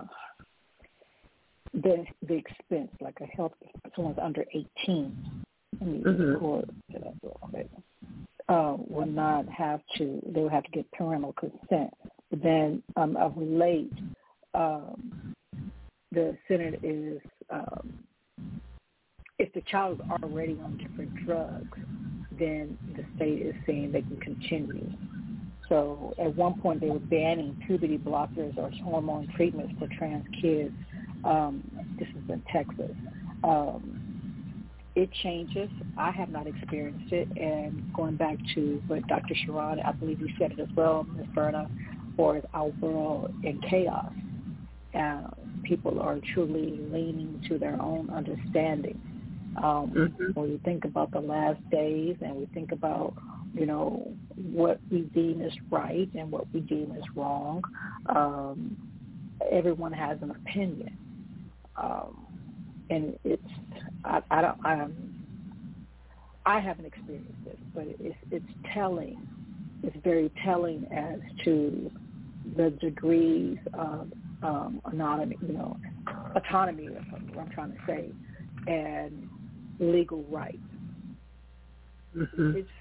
the the expense, like a health, someone's under eighteen. Let me Mm-hmm. record that real quick. Uh, will not have to, they will have to get parental consent. But then um, of late, um, the Senate is, um, if the child is already on different drugs, then the state is saying they can continue. So at one point they were banning puberty blockers or hormone treatments for trans kids. Um, this is in Texas. Um, It changes. I have not experienced it. And going back to what Doctor Sharon, I believe you said it as well, Miz Verna, for our world in chaos. Uh, people are truly leaning to their own understanding. Um, mm-hmm. When we think about the last days and we think about, you know, what we deem is right and what we deem is wrong, um, everyone has an opinion. Um, And it's, I, I don't, I, I haven't experienced this, but it's, it's telling. It's very telling as to the degrees of um, autonomy, you know, autonomy, is what I'm trying to say, and legal rights. Mm-hmm. It's,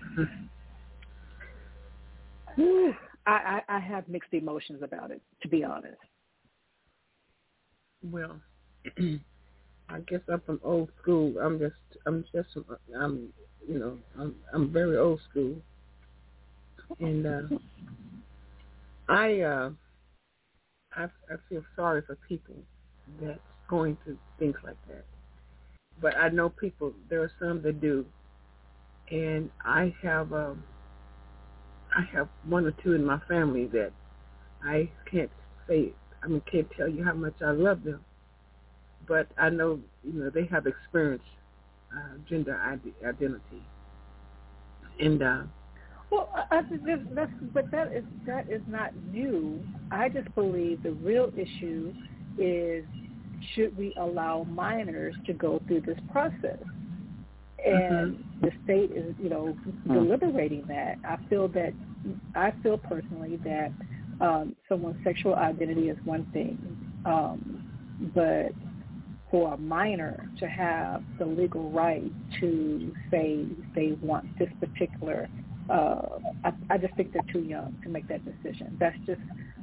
whew, I, I, I have mixed emotions about it, to be honest. Well. I guess I'm from old school. I'm just, I'm just, I'm, you know, I'm, I'm very old school, and uh, I, uh, I, I feel sorry for people that's going through things like that. But I know people. There are some that do, and I have, um, I have one or two in my family that I can't say. I mean, can't tell you how much I love them. But I know, you know, they have experienced uh, gender ide- identity, and uh, well, I, I just, that's, but that is that is not new. I just believe the real issue is, should we allow minors to go through this process? And mm-hmm. the state is, you know, deliberating that. I feel that I feel personally that um, someone's sexual identity is one thing, um, but for a minor to have the legal right to say they want this particular, uh, I, I just think they're too young to make that decision. That's just.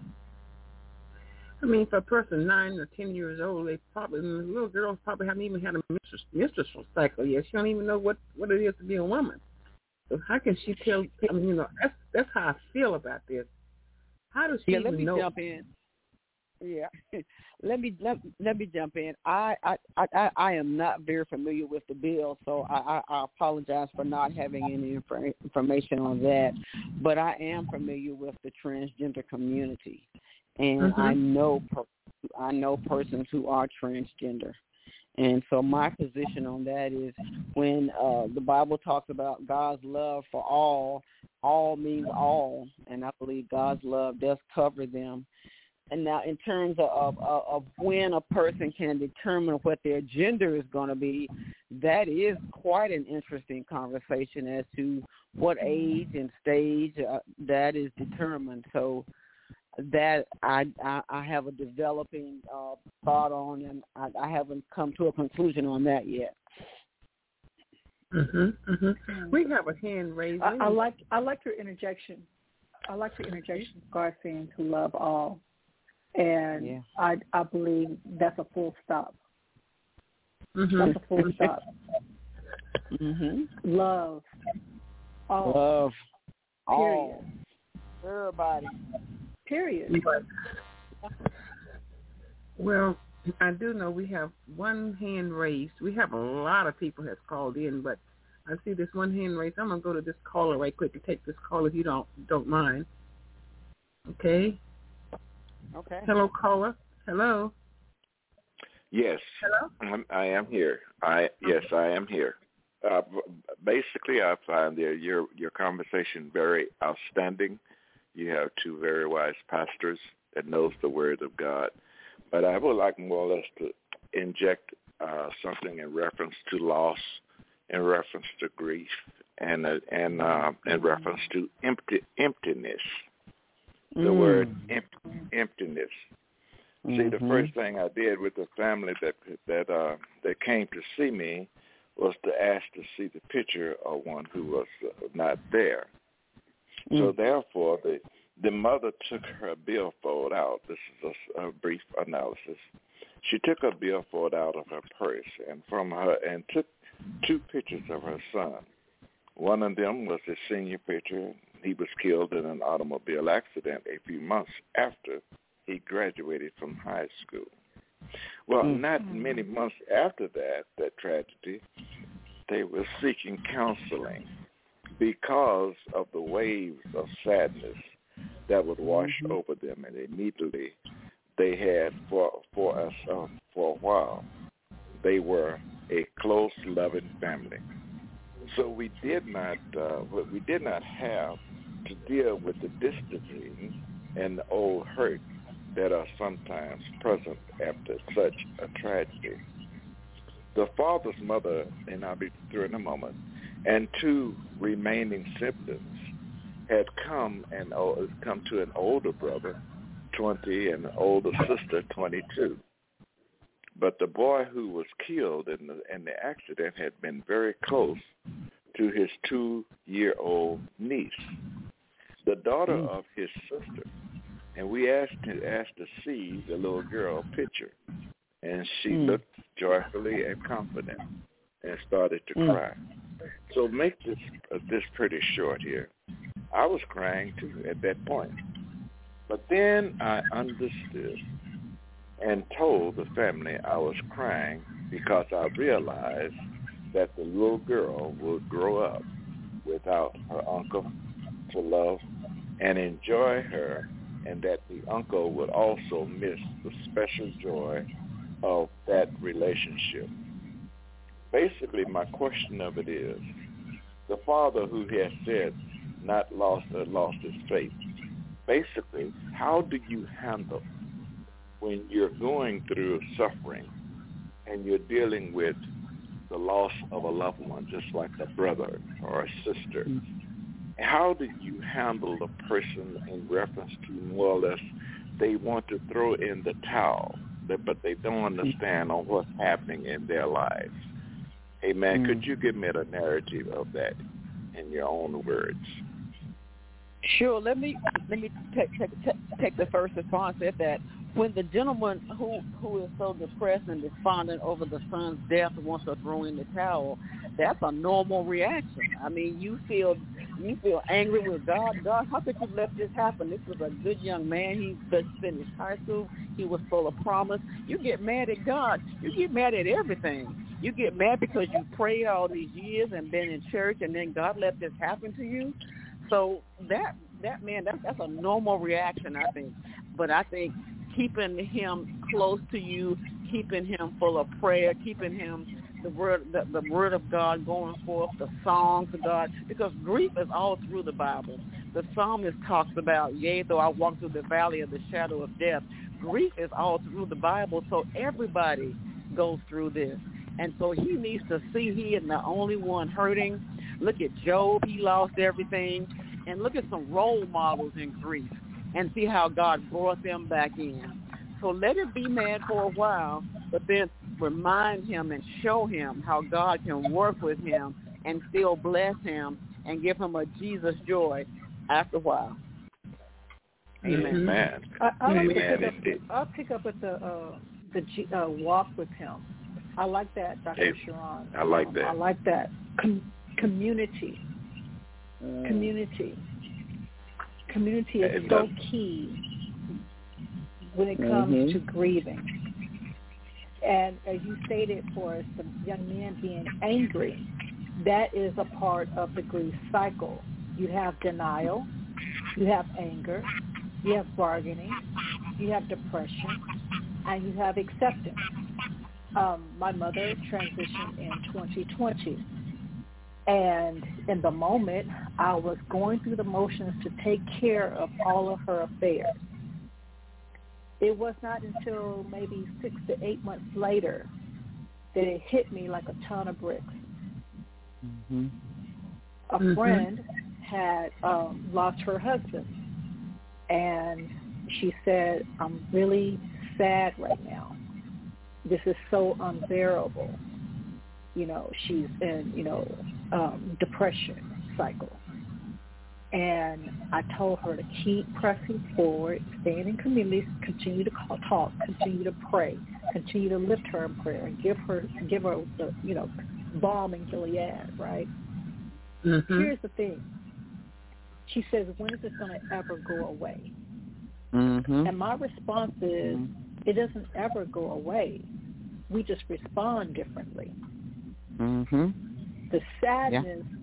I mean, for a person nine or ten years old, they probably, little girls probably haven't even had a menstrual, menstrual cycle yet. She don't even know what, what it is to be a woman. So how can she tell? I mean, you know, that's that's how I feel about this. How does she yeah, even let me know? Jump in. Yeah, let me let, let me jump in. I, I I I am not very familiar with the bill, so I, I, I apologize for not having any inf- information on that. But I am familiar with the transgender community, and mm-hmm. I know per- I know persons who are transgender, and so my position on that is when uh, the Bible talks about God's love for all, all means all, and I believe God's love does cover them. And now in terms of, of, of when a person can determine what their gender is going to be, that is quite an interesting conversation as to what age and stage uh, that is determined. So that I, I, I have a developing uh, thought on, and I, I haven't come to a conclusion on that yet. Mm-hmm, mm-hmm. We have a hand raised. I, I like I like your interjection. I like your interjection, Scar, saying to love all. And yeah. I I believe that's a full stop. Mm-hmm. That's a full stop. Mm-hmm. Love. All. Love. Period. All. Everybody. Period. Well, I do know we have one hand raised. We have a lot of people have called in, but I see this one hand raised. I'm gonna go to this caller right quick and take this call if you don't don't mind. Okay. Okay. Hello, caller. Hello. Yes. Hello. I'm, I am here. I yes, I am here. Uh, basically, I find that your your conversation very outstanding. You have two very wise pastors that knows the Word of God. But I would like more or less to inject uh, something in reference to loss, in reference to grief, and uh, and uh, in reference to empty emptiness. The Mm. word empty, emptiness. Mm-hmm. See, the first thing I did with the family that that uh, that came to see me was to ask to see the picture of one who was uh, not there. Mm. So therefore, the the mother took her billfold out. This is a, a brief analysis. She took her billfold out of her purse and from her and took two pictures of her son. One of them was his senior picture. He was killed in an automobile accident a few months after he graduated from high school. Well, mm-hmm. not many months after that, that tragedy, they were seeking counseling because of the waves of sadness that would wash mm-hmm. over them, and immediately they had for for us uh, for a while. They were a close, loving family. So we did not uh, we did not have to deal with the distancing and the old hurt that are sometimes present after such a tragedy. The father's mother, and I'll be through in a moment, and two remaining siblings had come and uh, come to an older brother, twenty, and an older sister, twenty-two. But the boy who was killed in the, in the accident had been very close to his two-year-old niece, the daughter mm. of his sister. And we asked to, asked to see the little girl picture, and she mm. looked joyfully and confident and started to mm. cry. So make this uh, this pretty short here. I was crying too at that point. But then I understood and told the family I was crying because I realized that the little girl would grow up without her uncle to love and enjoy her, and that the uncle would also miss the special joy of that relationship. Basically, my question of it is, the father who has said not lost uh, lost his faith, basically, how do you handle when you're going through suffering and you're dealing with the loss of a loved one, just like a brother or a sister? How do you handle a person in reference to more or less they want to throw in the towel, but they don't understand on what's happening in their lives? Hey, man, mm. could you give me a narrative of that in your own words? Sure. Let me let me take take take, take the first response at that. When the gentleman who who is so depressed and despondent over the son's death wants to throw in the towel, that's a normal reaction. I mean, you feel you feel angry with God. God, how could you let this happen? This was a good young man. He just finished high school. He was full of promise. You get mad at God. You get mad at everything. You get mad because you prayed all these years and been in church, and then God let this happen to you. So that that man, that's that's a normal reaction, I think. But I think keeping him close to you, keeping him full of prayer, keeping him the word the, the word of God going forth, the songs of God, because grief is all through the Bible. The psalmist talks about, yea, though I walk through the valley of the shadow of death. Grief is all through the Bible, so everybody goes through this. And so he needs to see he isn't the only one hurting. Look at Job. He lost everything. And look at some role models in grief and see how God brought them back in. So let it be mad for a while, but then remind him and show him how God can work with him and still bless him and give him a Jesus joy after a while. Amen. Amen. I, I'll, Amen. Pick up, I'll pick up with the uh, the G, uh, walk with him. I like that, Doctor Hey, Sharon. I like um, that. I like that. Com- community. Mm. Community. Community is so key when it comes mm-hmm. to grieving. And as you stated for us, the young man being angry, that is a part of the grief cycle. You have denial, you have anger, you have bargaining, you have depression, and you have acceptance. Um, my mother transitioned in twenty twenty, and in the moment, I was going through the motions to take care of all of her affairs. It was not until maybe six to eight months later that it hit me like a ton of bricks. Mm-hmm. A mm-hmm. friend had um, lost her husband, and she said, "I'm really sad right now. This is so unbearable." You know, she's in, you know, um, depression cycle. And I told her to keep pressing forward, staying in community, continue to call, talk, continue to pray, continue to lift her in prayer, and give her, give her the, you know, balm in Gilead, right? Mm-hmm. Here's the thing. She says, when is this going to ever go away? Mm-hmm. And my response is, mm-hmm. it doesn't ever go away. We just respond differently. Mm-hmm. The sadness, yeah.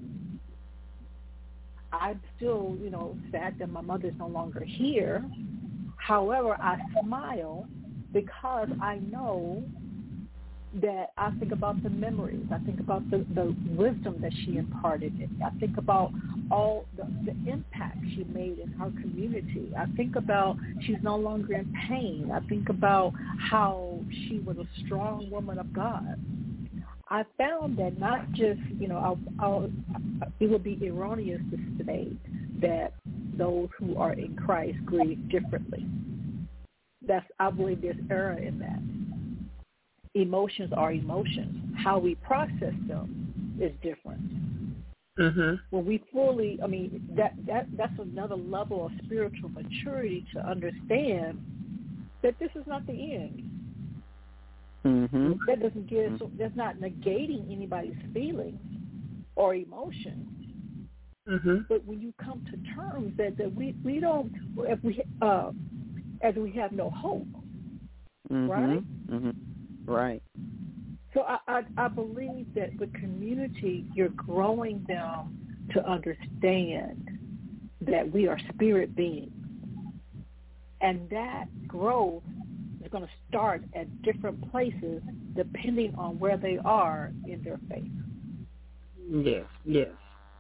I'm still, you know, sad that my mother's no longer here. However, I smile because I know that I think about the memories. I think about the, the wisdom that she imparted in me. I think about all the, the impact she made in her community. I think about she's no longer in pain. I think about how she was a strong woman of God. I found that not just, you know, I'll, I'll, it would be erroneous to say that those who are in Christ grieve differently. That's, I believe there's error in that. Emotions are emotions. How we process them is different. Mm-hmm. When we fully, I mean, that, that that's another level of spiritual maturity to understand that this is not the end. Mm-hmm. That doesn't give, so that's not negating anybody's feelings or emotions. Mm-hmm. But when you come to terms that, that we, we don't, if we, uh, as we have no hope, mm-hmm. right? Mm-hmm. Right. So I, I, I believe that the community, you're growing them to understand that we are spirit beings. And that growth is going to start at different places depending on where they are in their faith. Yes, yes.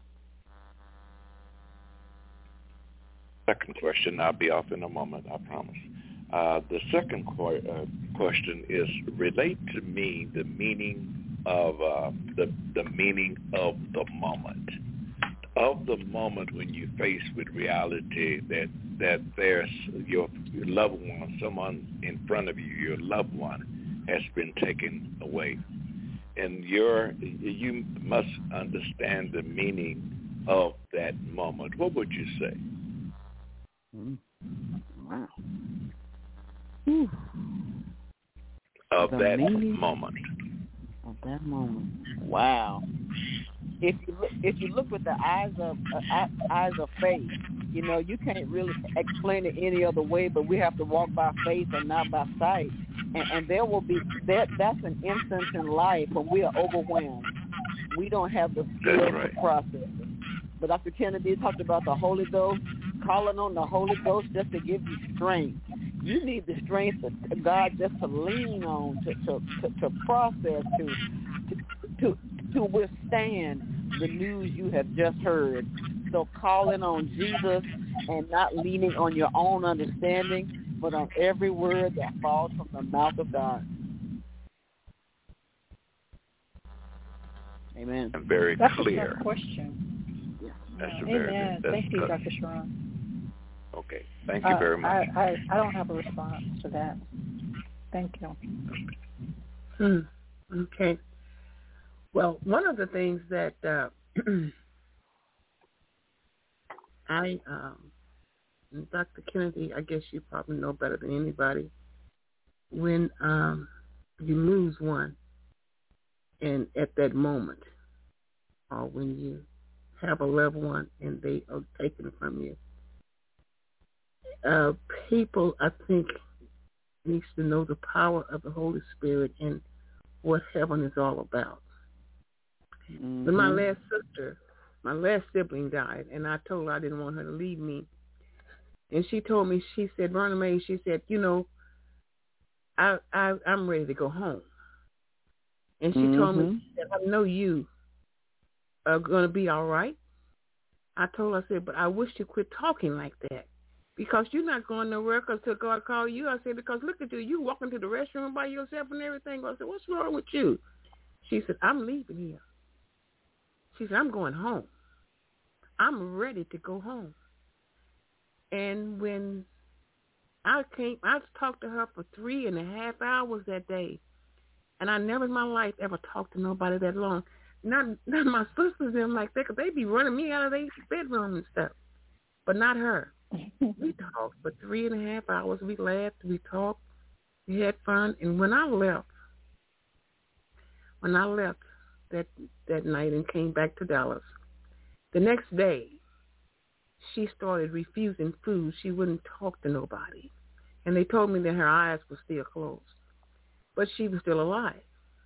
Second question, I'll be off in a moment, I promise. Uh, the second qu- uh, question is, relate to me the meaning of uh, the the meaning of the moment, of the moment when you face with reality that that there's your, your loved one, someone in front of you, your loved one has been taken away, and your you must understand the meaning of that moment. What would you say? Mm. Wow. Whew. Of the that meaning moment. Of that moment. Wow. If you look, if you look with the eyes of uh, eyes of faith, you know you can't really explain it any other way. But we have to walk by faith and not by sight. And, and there will be that. That's an instance in life when we are overwhelmed. We don't have the skills right. to process it. But Doctor Kennedy talked about the Holy Ghost, calling on the Holy Ghost just to give you strength. You need the strength of God just to lean on, to to, to, to process, to, to to to withstand the news you have just heard. So calling on Jesus and not leaning on your own understanding, but on every word that falls from the mouth of God. Amen. And very that's clear. That's a question. Yeah. That's yeah. a very Amen. good. That's Thank you, good. Doctor Sharon. Okay. Thank you uh, very much. I, I, I don't have a response to that. Thank you. Hmm. Okay. Well, one of the things that uh, I, um, Doctor Kennedy, I guess you probably know better than anybody, when um, you lose one and at that moment, or when you have a loved one and they are taken from you, uh, people, I think, needs to know the power of the Holy Spirit and what heaven is all about. Mm-hmm. But my last sister, my last sibling died, and I told her I didn't want her to leave me. And she told me, she said, Verna Mae, she said, you know, I, I, I'm ready to go home. And she mm-hmm. told me, she said, I know you are going to be all right. I told her, I said, but I wish you quit talking like that because you're not going nowhere because till God call you. I said, because look at you. You walk into the restroom by yourself and everything. I said, what's wrong with you? She said, I'm leaving here. She said, I'm going home. I'm ready to go home. And when I came, I talked to her for three and a half hours that day. And I never in my life ever talked to nobody that long. Not, not my sisters them like that, because they be running me out of their bedroom and stuff. But not her. We talked for three and a half hours. We laughed, we talked, we had fun. And when I left, when I left that that night and came back to Dallas, the next day, she started refusing food. She wouldn't talk to nobody. And they told me that her eyes were still closed. But she was still alive.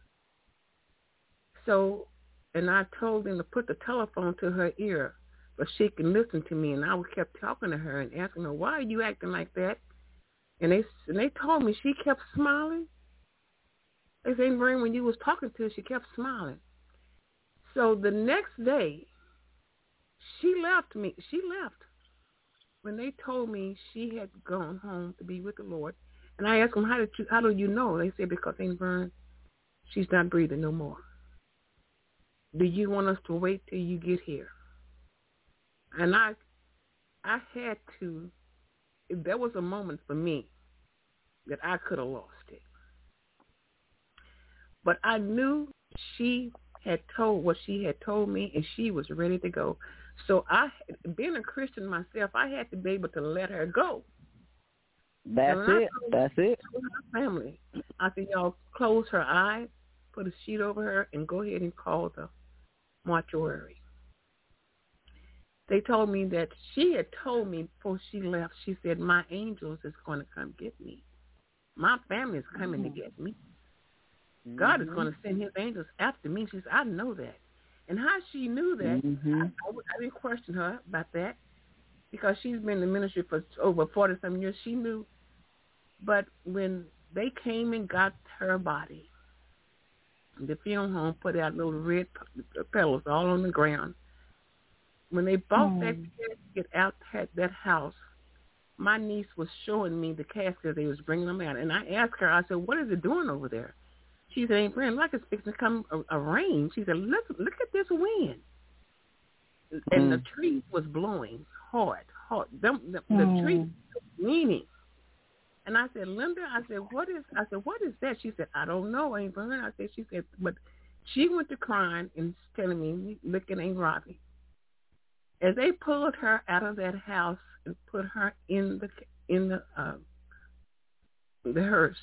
So, and I told them to put the telephone to her ear but she can listen to me. And I kept talking to her and asking her, why are you acting like that? And they and they told me she kept smiling. They said, when you was talking to her, she kept smiling. So the next day, she left me. She left when they told me she had gone home to be with the Lord. And I asked them, how did you, how do you know? They said, because Aunt Vern, she's not breathing no more. Do you want us to wait till you get here? And I, I had to. There was a moment for me that I could have lost it. But I knew she had told what she had told me, and she was ready to go. So I, being a Christian myself, I had to be able to let her go. That's it. That's it. Her family, I said, y'all close her eyes, put a sheet over her, and go ahead and call the mortuary. They told me that she had told me before she left, she said, my angels is going to come get me. My family is coming mm-hmm. to get me. Mm-hmm. God is going to send his angels after me. She said, I know that. And how she knew that, mm-hmm. I, I, I didn't question her about that because she's been in the ministry for over forty-some years. She knew. But when they came and got her body, the funeral home put out little red petals all on the ground. When they bought mm. that casket out at that house, my niece was showing me the casket they was bringing them out. And I asked her, I said, what is it doing over there? She said, ain't friend, like it's fixing to come a, a rain. She said, look, look at this wind. Mm. And the tree was blowing hard, hard. The, the, mm. the tree was leaning. And I said, Linda, I said, what is, I said, what is that? She said, I don't know, Aunt Vern. I said, she said, but she went to crying and telling me, look at Aunt Robbie. As they pulled her out of that house and put her in the in the uh, the hearse,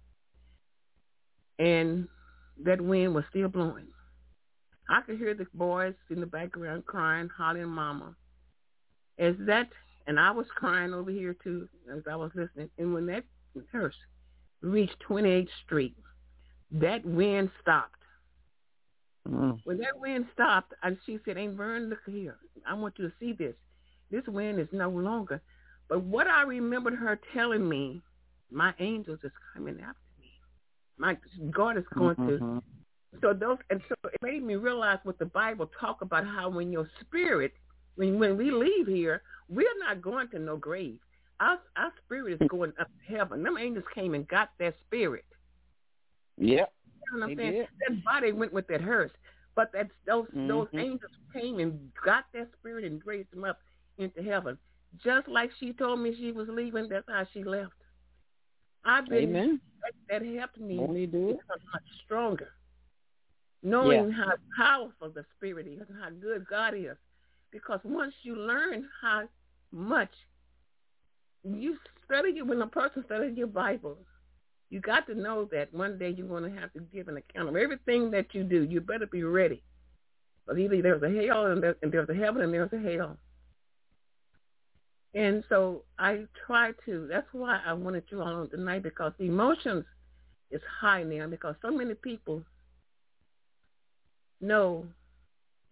and that wind was still blowing, I could hear the boys in the background crying, hollering, "Mama!" As that, and I was crying over here too as I was listening. And when that hearse reached twenty-eighth Street, that wind stopped. Mm. When that wind stopped, and she said, Aunt Vern, look here. I want you to see this. This wind is no longer. But what I remembered her telling me, my angels is coming after me. My God is going mm-hmm. to. So those, and so it made me realize what the Bible talk about, how when your spirit, when when we leave here, we're not going to no grave. Our, our spirit is going up to heaven. Them angels came and got that spirit. Yep. You know what I'm saying? That body went with that hearse, but that those mm-hmm. those angels came and got that spirit and raised them up into heaven. Just like she told me she was leaving, that's how she left. I've been Amen. That, that helped me Only do it. become much stronger, knowing yeah. how powerful the spirit is and how good God is. Because once you learn how much you study it, when a person studies your Bible, you got to know that one day you're going to have to give an account of everything that you do. You better be ready. But either there's a hell and, there, and there's a heaven and there's a hell. And so I try to, that's why I wanted you all on tonight, because the emotions is high now, because so many people know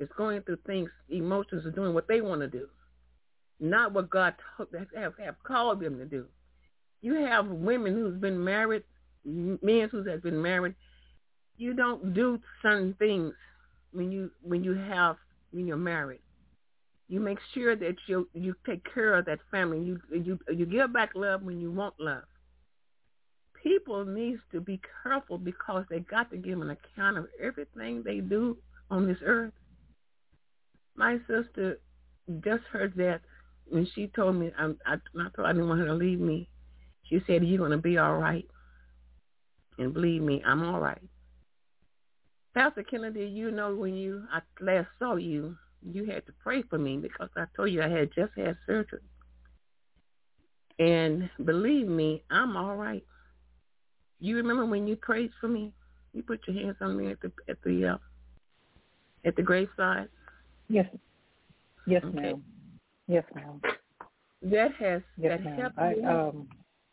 is going through things, emotions, are doing what they want to do, not what God have, have called them to do. You have women who's been married, men who have been married. You don't do certain things when you when you have when you're married. You make sure that you you take care of that family. You you you give back love when you want love. People needs to be careful because they got to give an account of everything they do on this earth. My sister just heard that when she told me, I, I, I thought I didn't want her to leave me. She said, "You're going to be all right." And believe me, I'm all right. Pastor Kennedy, you know when you I last saw you, you had to pray for me because I told you I had just had surgery. And believe me, I'm all right. You remember when you prayed for me? You put your hands on me at the at the uh, at the graveside. Yes, yes, okay. ma'am. Yes, ma'am. That has yes, that ma'am. helped I, me. um.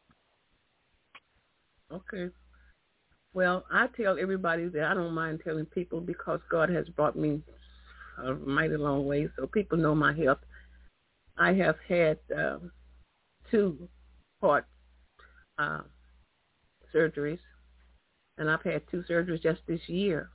Okay. Well, I tell everybody that I don't mind telling people because God has brought me a mighty long way, so people know my health. I have had um, two heart uh, surgeries, and I've had two surgeries just this year.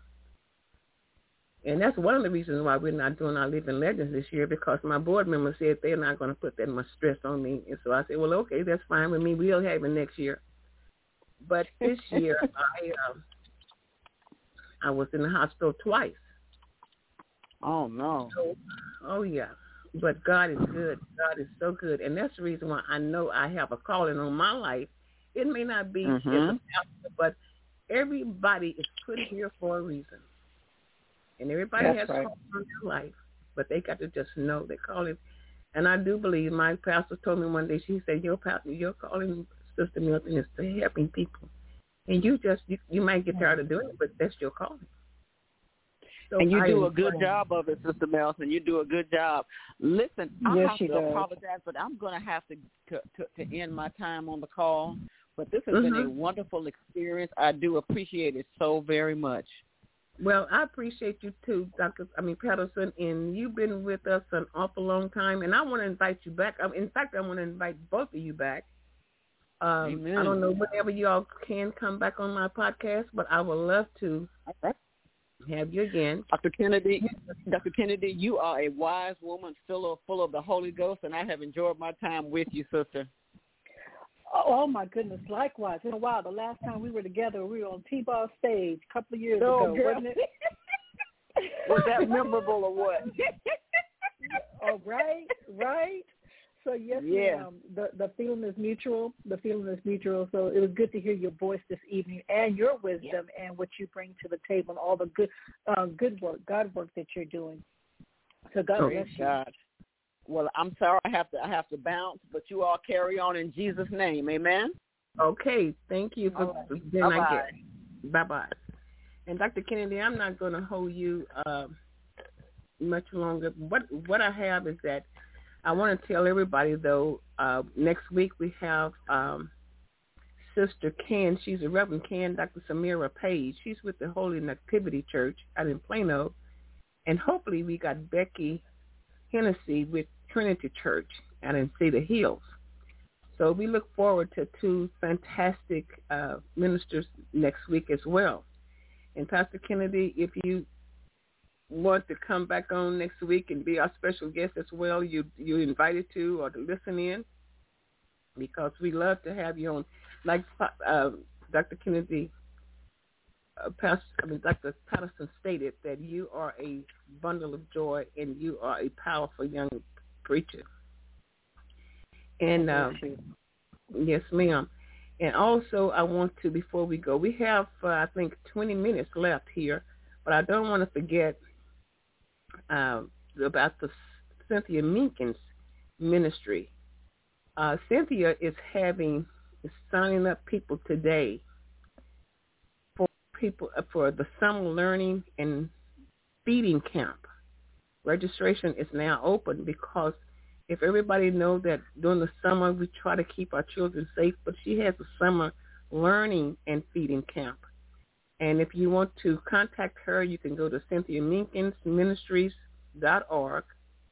And that's one of the reasons why we're not doing our Living Legends this year, because my board members said they're not going to put that much stress on me. And so I said, well, okay, that's fine with me. We'll have it next year. But this year, I um, I was in the hospital twice. Oh, no. So, oh, yeah. But God is good. God is so good. And that's the reason why I know I have a calling on my life. It may not be mm-hmm. as a pastor, but everybody is put here for a reason. And everybody That's has right. calling on their life, but they got to just know they call it. And I do believe my pastor told me one day, she said, your pastor, your calling, Sister Milton, is to helping people. And you just, you, you might get tired of doing it, but that's your calling. So and you I do a am, good job of it, Sister Melton. You do a good job. Listen, I yes, have she to does. apologize, but I'm going to have to, to to to end my time on the call. But this has mm-hmm. been a wonderful experience. I do appreciate it so very much. Well, I appreciate you too, Doctor I mean, Patterson, and you've been with us an awful long time, and I want to invite you back. In fact, I want to invite both of you back. Um, Amen. I don't know whenever you all can come back on my podcast, but I would love to okay. have you again. Doctor Kennedy, Doctor Kennedy, you are a wise woman, full of, full of the Holy Ghost, and I have enjoyed my time with you, sister. Oh, my goodness. Likewise. It's been a while. The last time we were together, we were on T-Ball stage a couple of years oh, ago, girl. wasn't it? Was that memorable or what? Oh, right, right. So, yes, yeah. ma'am, the, the feeling is mutual. The feeling is mutual. So it was good to hear your voice this evening and your wisdom yeah. and what you bring to the table and all the good uh, good work, God work that you're doing. So God Praise bless you. God. Well, I'm sorry I have to I have to bounce, but you all carry on in Jesus' name. Amen? Okay. Thank you for right. being my Bye-bye. guest. Bye-bye. And Doctor Kennedy, I'm not going to hold you uh, much longer. What what I have is that I want to tell everybody, though, uh, next week we have um, Sister Ken. She's a Reverend Ken, Doctor Samira Page. She's with the Holy Nativity Church out in Plano. And hopefully we got Becky Hennessy with Trinity Church out in Cedar Hills. So we look forward to two fantastic uh, ministers next week as well. And Pastor Kennedy, if you want to come back on next week and be our special guest as well, you you invited to or to listen in, because we love to have you on. Like uh, Doctor Kennedy, uh, Pastor, I mean Doctor Patterson stated that you are a bundle of joy and you are a powerful young preacher. And uh, yes, ma'am. And also, I want to, before we go, we have uh, I think twenty minutes left here, but I don't want to forget Uh, about the Cynthia Minkins ministry. Uh, Cynthia is having is signing up people today for people uh, for the summer learning and feeding camp. Registration is now open because if everybody knows that during the summer we try to keep our children safe, but she has a summer learning and feeding camp. And if you want to contact her, you can go to cynthia minkins ministries dot org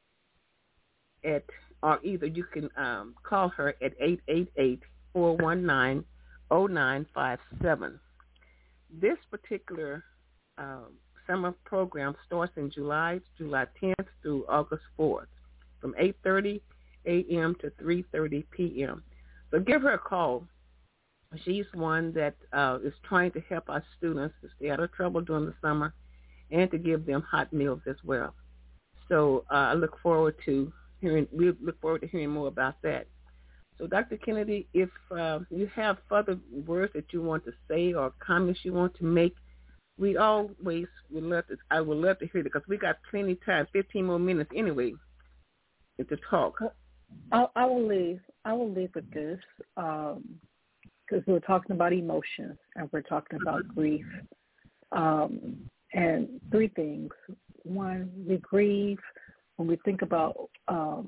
at, or either you can um, call her at eight eight eight, four one nine, zero nine five seven. This particular um, summer program starts in July, July tenth through August fourth, from eight thirty a.m. to three thirty p.m. So give her a call. She's one that uh, is trying to help our students to stay out of trouble during the summer and to give them hot meals as well. So uh, I look forward to hearing. We look forward to hearing more about that. So, Doctor Kennedy, if uh, you have further words that you want to say or comments you want to make, we always would love to. I would love to hear it because we got plenty of time, fifteen more minutes anyway, to talk. Well, I, I will leave. I will leave with this. Um, Because we're talking about emotions and we're talking about grief. Um, and three things. One, we grieve. When we think about um,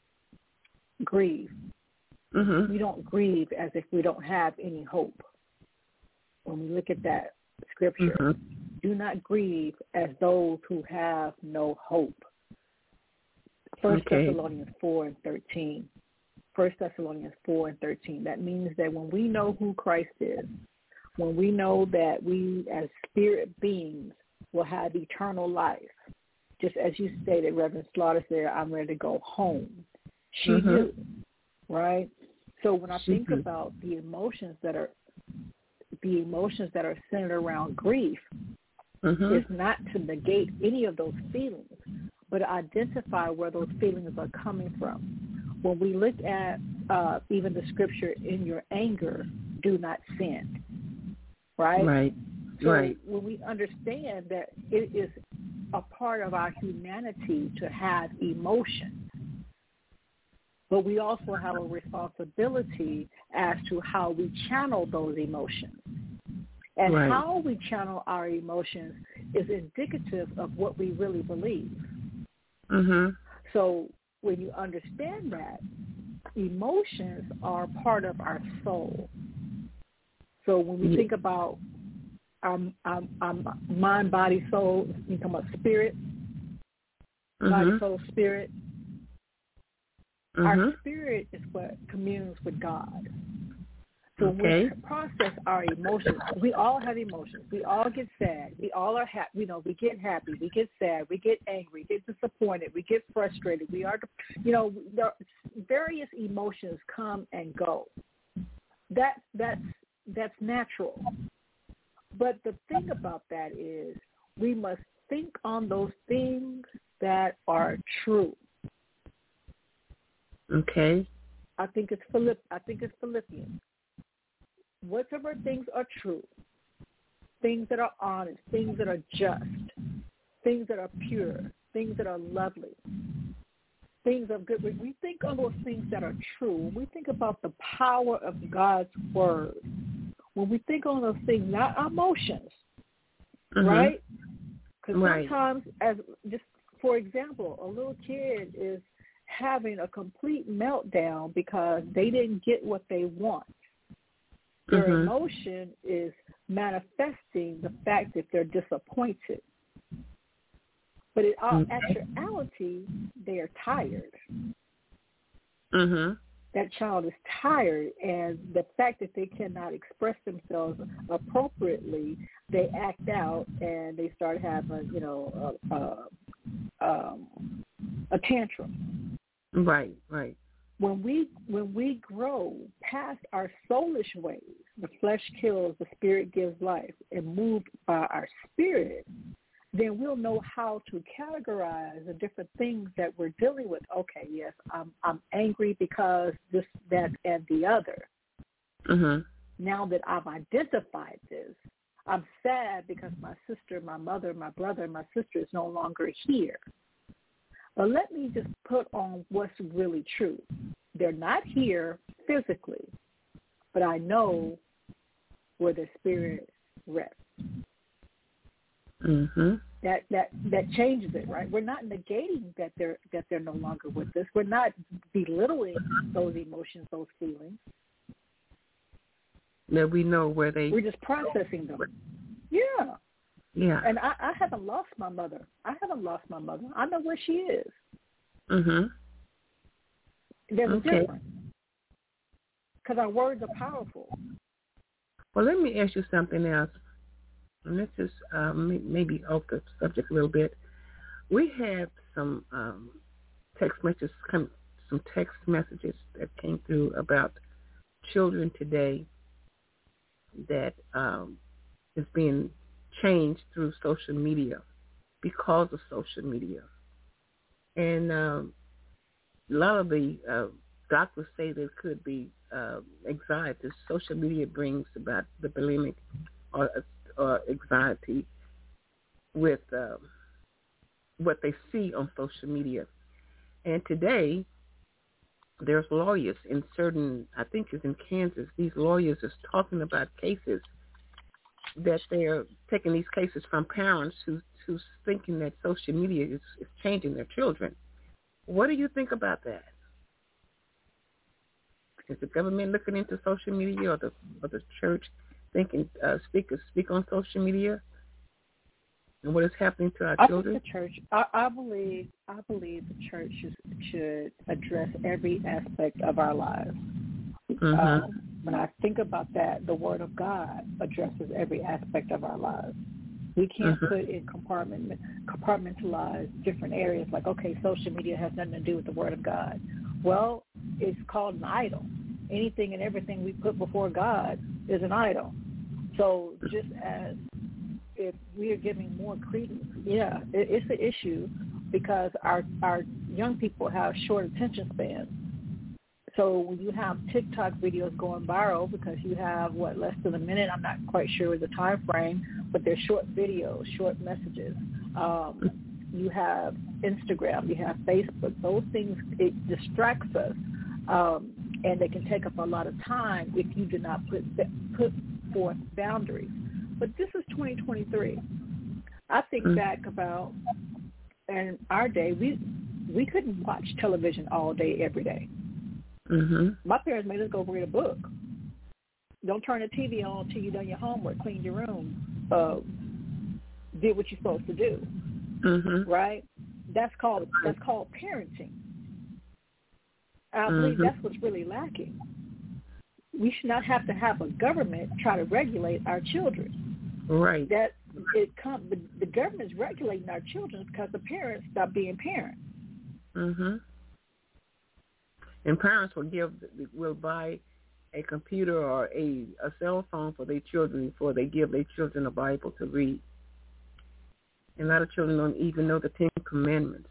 grief, mm-hmm. we don't grieve as if we don't have any hope. When we look at that scripture, mm-hmm. do not grieve as those who have no hope. First okay. Thessalonians four and thirteen. First Thessalonians four and thirteen. That means that when we know who Christ is, when we know that we as spirit beings will have eternal life, just as you stated, Reverend Slaughter said, I'm ready to go home. She mm-hmm. knew, right? So when I think mm-hmm. about the emotions that are the emotions that are centered around grief, mm-hmm. it's not to negate any of those feelings, but to identify where those feelings are coming from. When we look at uh, even the scripture, in your anger, do not sin, right? Right, so right. when we understand that it is a part of our humanity to have emotion, but we also have a responsibility as to how we channel those emotions. And right. how we channel our emotions is indicative of what we really believe. Mm-hmm. So when you understand that, emotions are part of our soul. So when we yeah. think about our, our, our mind, body, soul, you talk about spirit, mm-hmm. body, soul, spirit. Mm-hmm. Our spirit is what communes with God. So okay. when we process our emotions, we all have emotions. We all get sad. We all are happy. You know, we get happy. We get sad. We get angry. We get disappointed. We get frustrated. We are, you know, there various emotions come and go. That that's that's natural. But the thing about that is, we must think on those things that are true. Okay. I think it's Philipp. I think it's Philippians. Whatever things are true, things that are honest, things that are just, things that are pure, things that are lovely, things of good. When we think of those things that are true, when we think about the power of God's word, when we think on those things, not emotions, mm-hmm. right? Because right. sometimes, as just for example, a little kid is having a complete meltdown because they didn't get what they want. Their mm-hmm. emotion is manifesting the fact that they're disappointed. But in all okay. actuality, they are tired. Mm-hmm. That child is tired, and the fact that they cannot express themselves appropriately, they act out and they start having, you know, a, a, um, a tantrum. Right, right. When we when we grow past our soulish ways, the flesh kills, the spirit gives life, and move by our spirit, then we'll know how to categorize the different things that we're dealing with. Okay, yes, I'm I'm angry because this, that, and the other. Mm-hmm. Now that I've identified this, I'm sad because my sister, my mother, my brother, my sister is no longer here. But let me just put on what's really true. They're not here physically, but I know where the spirit rests. Mm-hmm. That that that changes it, right? We're not negating that they're that they're no longer with us. We're not belittling those emotions, those feelings. That we know where they. We're just processing them. Yeah. Yeah. And I, I haven't lost my mother. I haven't lost my mother. I know where she is. Mhm. There's Okay. a difference. Because our words are powerful. Well, let me ask you something else. And this is um, maybe off the subject a little bit. We have some um, text messages, come, some text messages that came through about children today that um, is being changed through social media because of social media. And um, a lot of the uh, doctors say there could be uh, anxiety. Social media brings about the bulimic or, or anxiety with uh, what they see on social media. And today, there's lawyers in certain, I think it's in Kansas, these lawyers are talking about cases that they're taking these cases from parents who, who's thinking that social media is, is changing their children. What do you think about that? Is the government looking into social media, or the or the church thinking uh, speakers speak on social media, and what is happening to our I children? think the church. I, I believe. I believe the church should, should address every aspect of our lives. Mm-hmm. Um, when I think about that, the Word of God addresses every aspect of our lives. We can't mm-hmm. put in compartment compartmentalize different areas. Like, okay, social media has nothing to do with the Word of God. Well, it's called an idol. Anything and everything we put before God is an idol. So just as if we are giving more credence, yeah, it, it's an issue because our our young people have short attention spans. So when you have TikTok videos going viral because you have, what, less than a minute, I'm not quite sure the time frame, but they're short videos, short messages. Um, you have Instagram, you have Facebook. Those things, it distracts us, um, and they can take up a lot of time if you do not put put forth boundaries. But this is twenty twenty-three. I think mm-hmm. back about in our day, we we couldn't watch television all day, every day. Mm-hmm. My parents made us go read a book. Don't turn the T V on until you've done your homework, cleaned your room, uh, did what you're supposed to do. Mm-hmm. Right? That's called that's called parenting. I believe mm-hmm. that's what's really lacking. We should not have to have a government try to regulate our children. Right. That it come the, the government's regulating our children because the parents stop being parents. Mm-hmm. And parents will give will buy a computer or a, a cell phone for their children before they give their children a Bible to read. And a lot of children don't even know the Ten Commandments.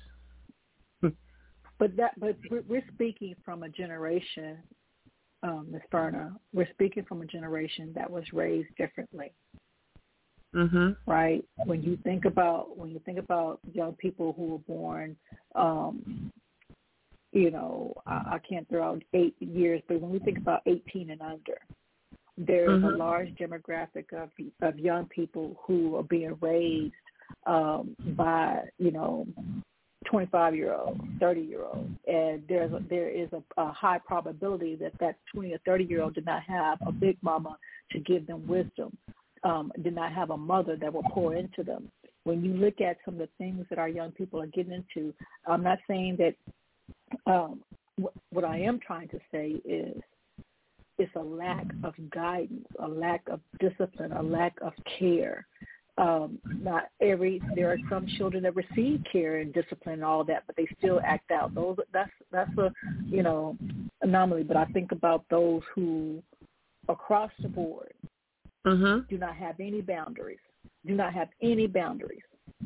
But that, but we're, we're speaking from a generation, um, Miz Berna. We're speaking from a generation that was raised differently. Mm-hmm. Right? When you think about when you think about young people who were born, um, you know, I, I can't throw out eight years, but when we think about eighteen and under, there is mm-hmm. a large demographic of of young people who are being raised um, by, you know, twenty-five-year-olds, thirty-year-olds, and there's a, there is a, a high probability that that twenty or thirty-year-old did not have a big mama to give them wisdom, um, did not have a mother that will pour into them. When you look at some of the things that our young people are getting into, I'm not saying that. Um, what, what I am trying to say is it's a lack of guidance, a lack of discipline, a lack of care. Um, not every there are some children that receive care and discipline and all that, but they still act out. Those that's that's a you know anomaly. But I think about those who across the board mm-hmm. do not have any boundaries. Do not have any boundaries.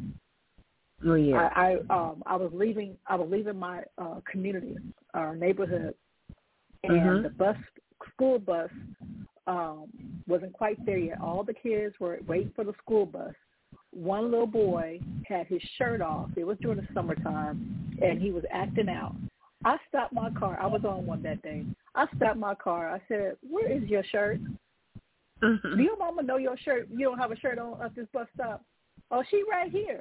Oh yeah. I, I um I was leaving I was leaving my uh, community, our neighborhood, and mm-hmm. the bus school bus um wasn't quite there yet. All the kids were waiting for the school bus. One little boy had his shirt off. It was during the summertime, and he was acting out. I stopped my car. I was on one that day. I stopped my car. I said, "Where is your shirt? Mm-hmm. Do your mama know your shirt? You don't have a shirt on at this bus stop? Oh, she right here."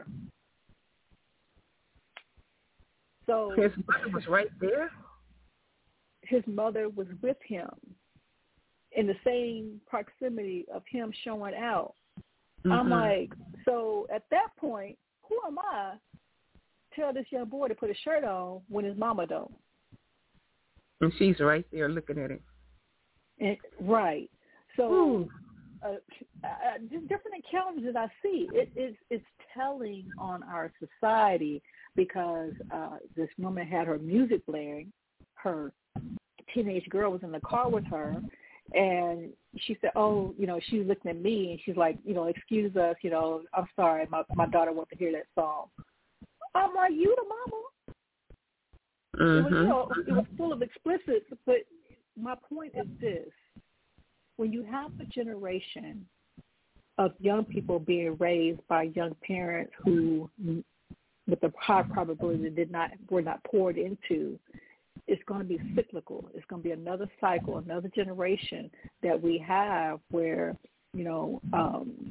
So his mother was right there? His mother was with him in the same proximity of him showing out. Mm-hmm. I'm like, so at that point, who am I to tell this young boy to put a shirt on when his mama don't? And she's right there looking at him. And, right. So uh, uh, just different encounters that I see. It, it's, it's telling on our society because uh, this woman had her music blaring. Her teenage girl was in the car with her, and she said, oh, you know, she was looking at me, and she's like, you know, excuse us, you know, I'm sorry, my my daughter wants to hear that song. I'm like, you the mama? Mm-hmm. It was, you know, it was full of explicit, but my point is this. When you have a generation of young people being raised by young parents who, with a high probability, did not were not poured into, it's going to be cyclical. It's going to be another cycle, another generation that we have where, you know, um,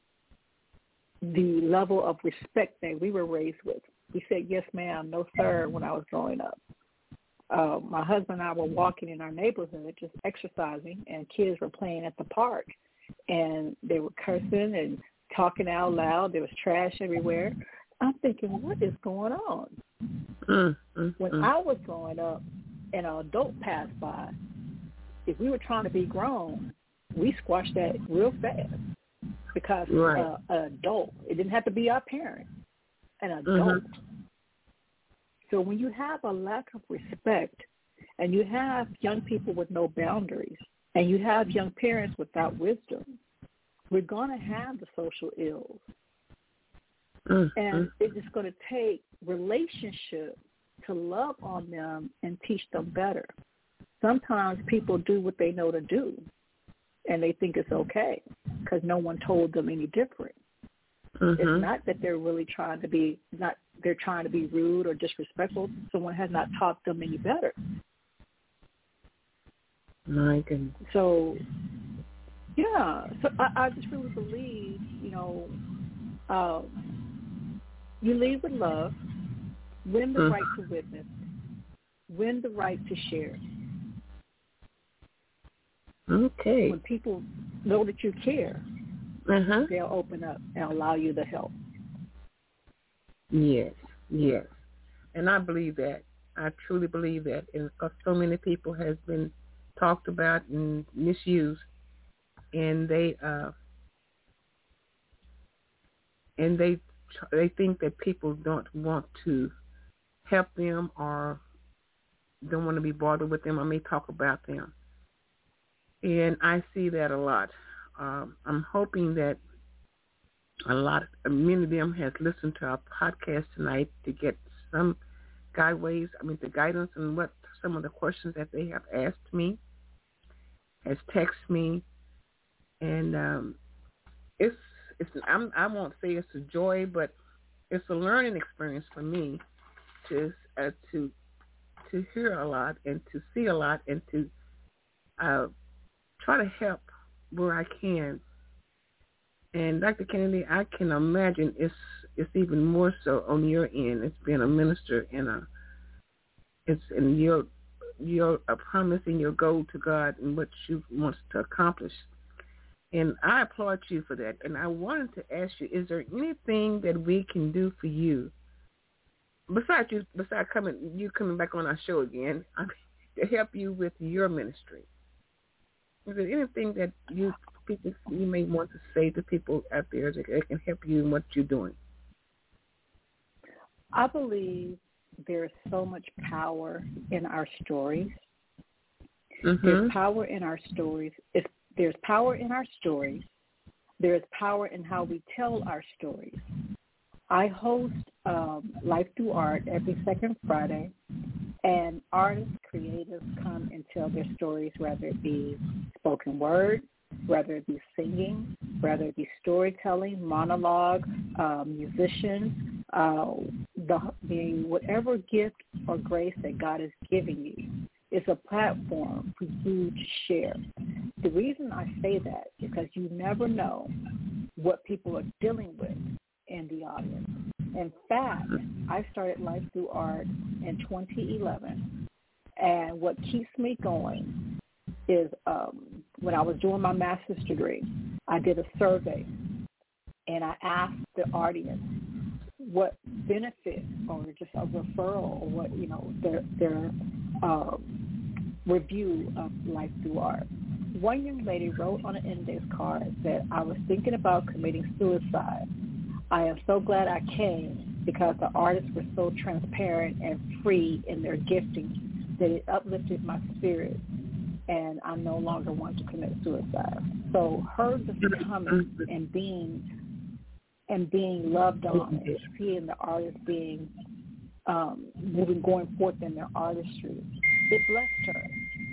the level of respect that we were raised with. We said, yes, ma'am, no, sir, when I was growing up. Uh, my husband and I were walking in our neighborhood just exercising, and kids were playing at the park. And they were cursing and talking out loud. There was trash everywhere. I'm thinking, what is going on? Mm, mm, when mm. I was growing up and an adult passed by, if we were trying to be grown, we squashed that real fast because right. uh, an adult, it didn't have to be our parent, an adult. Mm-hmm. So when you have a lack of respect and you have young people with no boundaries and you have young parents without wisdom, we're going to have the social ills. Mm-hmm. And it's just going to take relationship to love on them and teach them better. Sometimes people do what they know to do, and they think it's okay because no one told them any different. Mm-hmm. It's not that they're really trying to be not they're trying to be rude or disrespectful. Someone has not taught them any better. My goodness. So, yeah. So I, I just really believe, you know, um, you lead with love, win the mm-hmm. right to witness, win the right to share. Okay. When people know that you care, uh-huh. they'll open up and allow you the help. Yes, yes. And I believe that. I truly believe that. And because so many people has been talked about and misused, and they uh, and they they think that people don't want to help them or don't want to be bothered with them or may talk about them. And I see that a lot. Um, I'm hoping that a lot, many of them has listened to our podcast tonight to get some guideways, I mean, the guidance on what some of the questions that they have asked me, has texted me, and um, it's it's I'm, I won't say it's a joy, but it's a learning experience for me to uh, to to hear a lot and to see a lot and to uh, try to help where I can. And Doctor Kennedy, I can imagine it's it's even more so on your end. It's being a minister and a it's in your your a promise and your goal to God and what you want to accomplish. And I applaud you for that. And I wanted to ask you, is there anything that we can do for you besides you besides coming you coming back on our show again, I mean, to help you with your ministry? Is there anything that you people you may want to say to people out there that can help you in what you're doing? I believe there's so much power in our stories. Mm-hmm. There's power in our stories. If there's power in our stories, there's power in how we tell our stories. I host um, Life Through Art every second Friday, and artists, creatives come and tell their stories, whether it be spoken word, whether it be singing, whether it be storytelling, monologue, uh, musicians, uh, the, the whatever gift or grace that God is giving you is a platform for you to share. The reason I say that is because you never know what people are dealing with in the audience. In fact, I started Life Through Art in twenty eleven, and what keeps me going is um, when I was doing my master's degree, I did a survey and I asked the audience what benefit or just a referral or what, you know, their, their um, review of Life Through Art. One young lady wrote on an index card that I was thinking about committing suicide. I am so glad I came because the artists were so transparent and free in their gifting that it uplifted my spirit, and I no longer want to commit suicide. So her just coming and being and being loved on, and seeing the artists being um, moving, going forth in their artistry, it blessed her.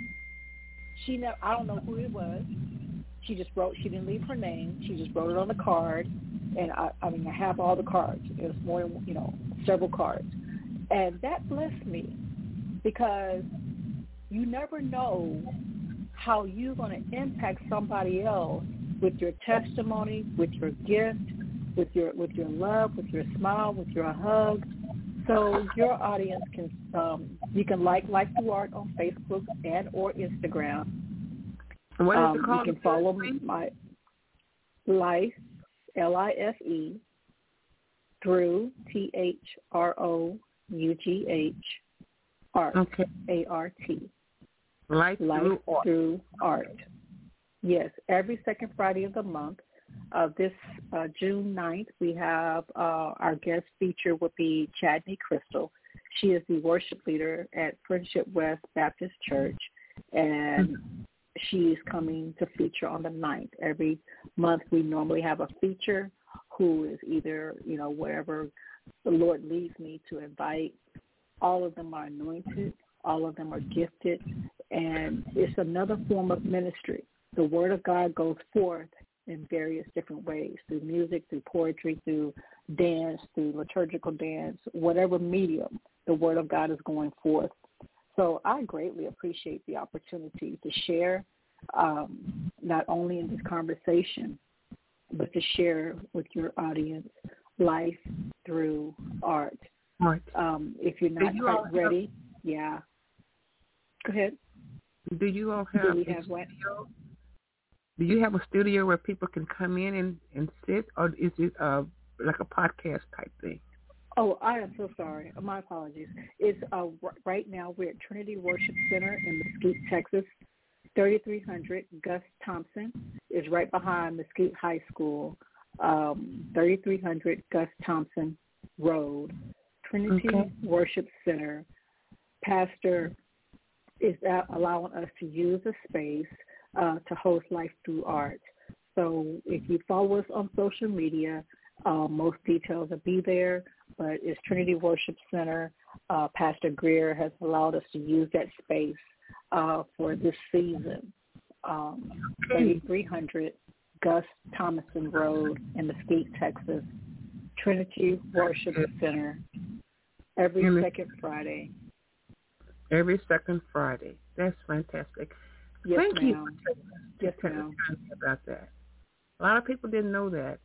She never, I don't know who it was. She just wrote. She didn't leave her name. She just wrote it on the card, and I, I mean, I have all the cards. It was more than, you know, several cards, and that blessed me because you never know how you're going to impact somebody else with your testimony, with your gift, with your with your love, with your smile, with your hug. So your audience can um, you can like Life Through Art on Facebook and or Instagram. What is um, it called? You can follow my Life, L I F E, through T H R O U G H, Art, okay. A R T. Life, Life Through Art. Through Art. Yes, every second Friday of the month. Uh, this uh, June ninth, we have uh, our guest feature would be Chadney Crystal. She is the worship leader at Friendship West Baptist Church, and she is coming to feature on the ninth. Every month we normally have a feature who is either, you know, wherever the Lord leads me to invite. All of them are anointed. All of them are gifted, and it's another form of ministry. The Word of God goes forth in various different ways, through music, through poetry, through dance, through liturgical dance, whatever medium the Word of God is going forth. So I greatly appreciate the opportunity to share, um, not only in this conversation, but to share with your audience life through art. Art. Um, if you're not you quite ready, have, yeah. Go ahead. Do you all have, Do we a have what? studio? Do you have a studio where people can come in and, and sit, or is it uh, like a podcast type thing? Oh, I am so sorry. My apologies. It's uh, right now we're at Trinity Worship Center in Mesquite, Texas. thirty-three hundred Gus Thompson is right behind Mesquite High School. Um, thirty-three hundred Gus Thompson Road. Trinity okay. Worship Center. Pastor is allowing us to use a space uh, to host Life Through Art. So if you follow us on social media, uh, most details will be there, but it's Trinity Worship Center. Uh, Pastor Greer has allowed us to use that space uh, for this season. Um, thirty-three hundred Gus Thomason Road in Mesquite, Texas. Trinity Worship Center every second Friday. Every second Friday. That's fantastic. Yes, Thank ma'am. you Yes, ma'am. about that. A lot of people didn't know that.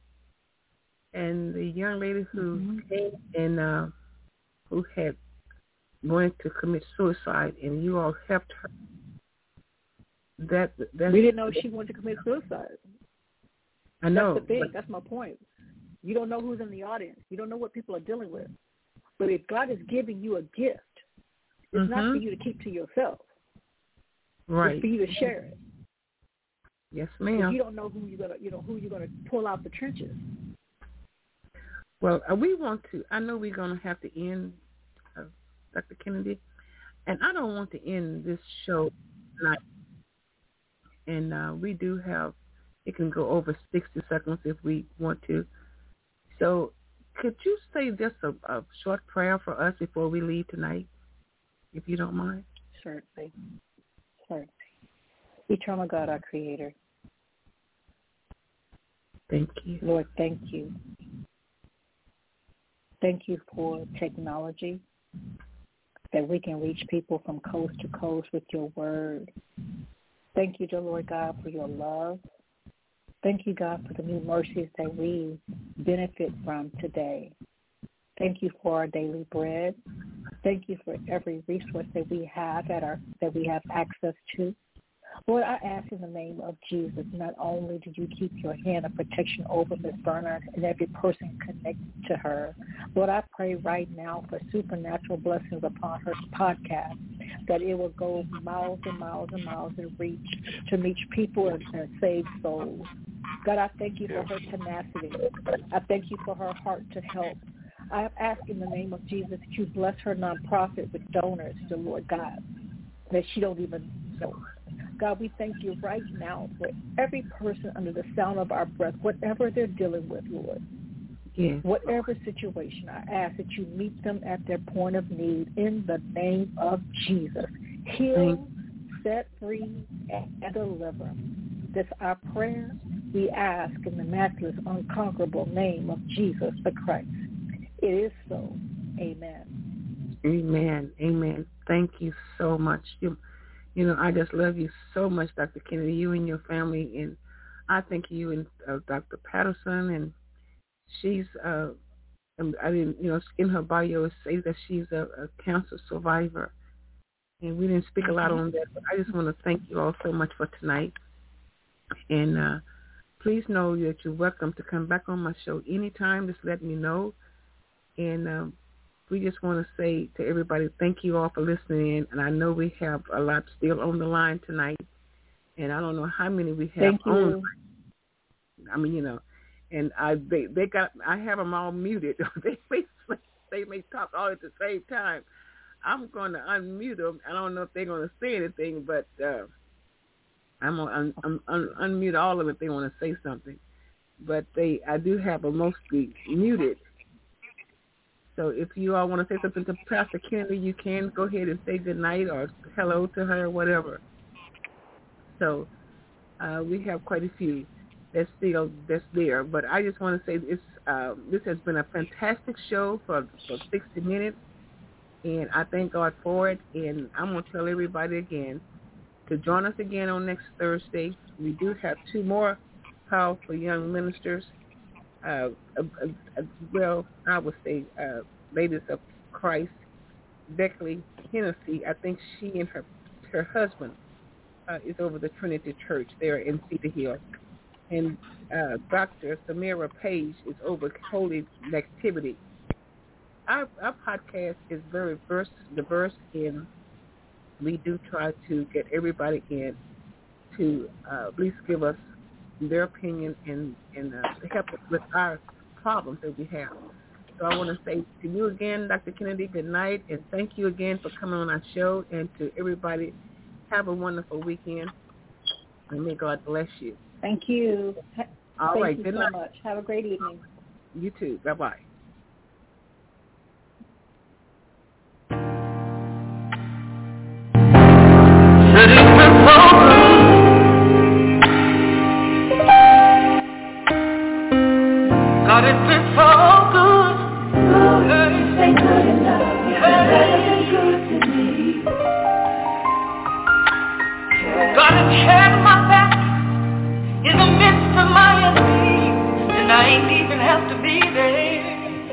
And the young lady who mm-hmm. came and uh, who had going to commit suicide, and you all helped her. That that's, we didn't know she wanted to commit suicide. I know. That's the thing. That's my point. You don't know who's in the audience. You don't know what people are dealing with. But if God is giving you a gift, it's mm-hmm. not for you to keep to yourself. Right. It's for you to share it. Yes, ma'am. You don't know who you're gonna, you know, who you're gonna pull out the trenches. Well, uh, we want to. I know we're gonna have to end, uh, Doctor Kennedy, and I don't want to end this show tonight. And uh, we do have. It can go over sixty seconds if we want to. So, could you say just a, a short prayer for us before we leave tonight, if you don't mind? Certainly. Certainly. Eternal God, our Creator. Thank you. Lord, thank you. Thank you for technology, that we can reach people from coast to coast with your word. Thank you, dear Lord God, for your love. Thank you, God, for the new mercies that we benefit from today. Thank you for our daily bread. Thank you for every resource that we have at our that we have access to. Lord, I ask in the name of Jesus, not only do you keep your hand of protection over Miz Bernard and every person connected to her, Lord, I pray right now for supernatural blessings upon her podcast, that it will go miles and miles and miles in reach to reach people and, and save souls. God, I thank you for her tenacity. I thank you for her heart to help. I ask in the name of Jesus that you bless her nonprofit with donors, the Lord God, that she don't even know. God, we thank you right now for every person under the sound of our breath, whatever they're dealing with, Lord. Yes. Whatever situation, I ask that you meet them at their point of need in the name of Jesus. Heal, set free, and deliver. This is our prayer. We ask in the matchless, unconquerable name of Jesus the Christ. It is so. Amen. Amen. Amen. Thank you so much. You, you know, I just love you so much, Doctor Kennedy, you and your family. And I thank you and uh, Doctor Patterson. And she's, uh, I didn't, you know, in her bio it says that she's a, a cancer survivor. And we didn't speak a lot on that, but I just want to thank you all so much for tonight. And uh, please know that you're welcome to come back on my show anytime. Just let me know. And um, we just want to say to everybody, thank you all for listening in. And I know we have a lot still on the line tonight. And I don't know how many we have thank on. You. I mean, you know, and I they, they got I have them all muted. they may they may talk all at the same time. I'm going to unmute them. I don't know if they're going to say anything, but uh, I'm going to un, un, un, unmute all of them if they want to say something. But they I do have them mostly muted. So if you all want to say something to Pastor Kennedy, you can go ahead and say good night or hello to her or whatever. So uh, we have quite a few that's still that's there. But I just want to say this uh, this has been a fantastic show for, for sixty minutes, and I thank God for it. And I'm going to tell everybody again to join us again on next Thursday. We do have two more powerful young ministers. Uh, uh, uh, well, I would say uh, Ladies of Christ, Beckley Hennessy. I think she and her her husband uh, is over the Trinity Church there in Cedar Hill. And uh, Doctor Samira Page is over Holy Activity. Our, our podcast is very diverse, diverse, and we do try to get everybody in to uh, at least give us their opinion and, and uh, to help us with our problems that we have. So I want to say to you again, Doctor Kennedy, good night, and thank you again for coming on our show. And to everybody, have a wonderful weekend, and may God bless you. Thank you. All thank right, you good so night. much. Have a great evening. You too. Bye-bye. God, it's been so good. Good. It's been good enough. It's been good to me. God has had my back in the midst of my enemies, and I ain't even have to be there.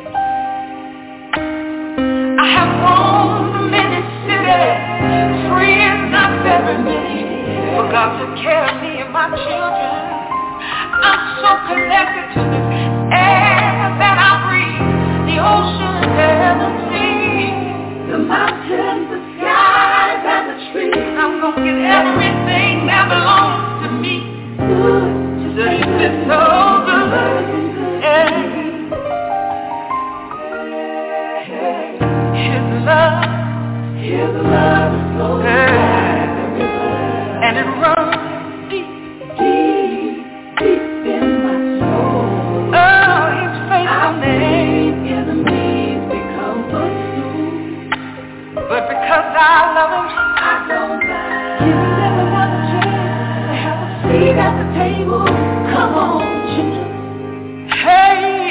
I have roamed many cities, friends not very many, but God took care of me and my children. I'm so connected to this air that I breathe, the ocean and the sea, the mountains, the skies, and the trees. I'm gonna get everything that belongs to me. Just it's been so good. Yeah. His love, His love is so yeah. And it runs deep, deep, deep in my soul. Oh, His faithfulness, enemies become footstool. But because I love Him, I don't mind giving them another chance to have a seat at the table. Come on, children. Hey,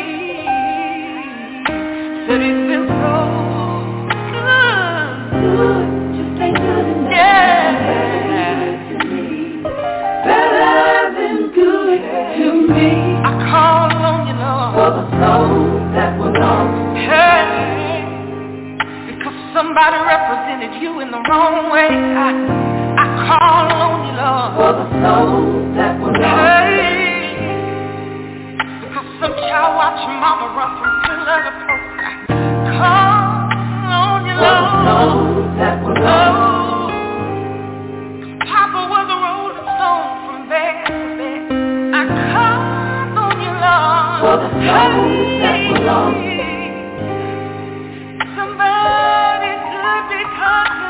said He's been so good. Good, just ain't good enough. Yeah. Better than good to me. Better than good to me. I call on you, Lord, for the souls that were lost. Hey, because somebody represented you in the wrong way. I, I call on you, Lord. Lord. For the souls that were lost. Hey, because some child watch your mama run from pillar to post. Call on you, Lord. For the souls that were lost. Papa was a rolling stone from bed to bed. I called on you, Lord. For the souls that were lost. Somebody could be coming.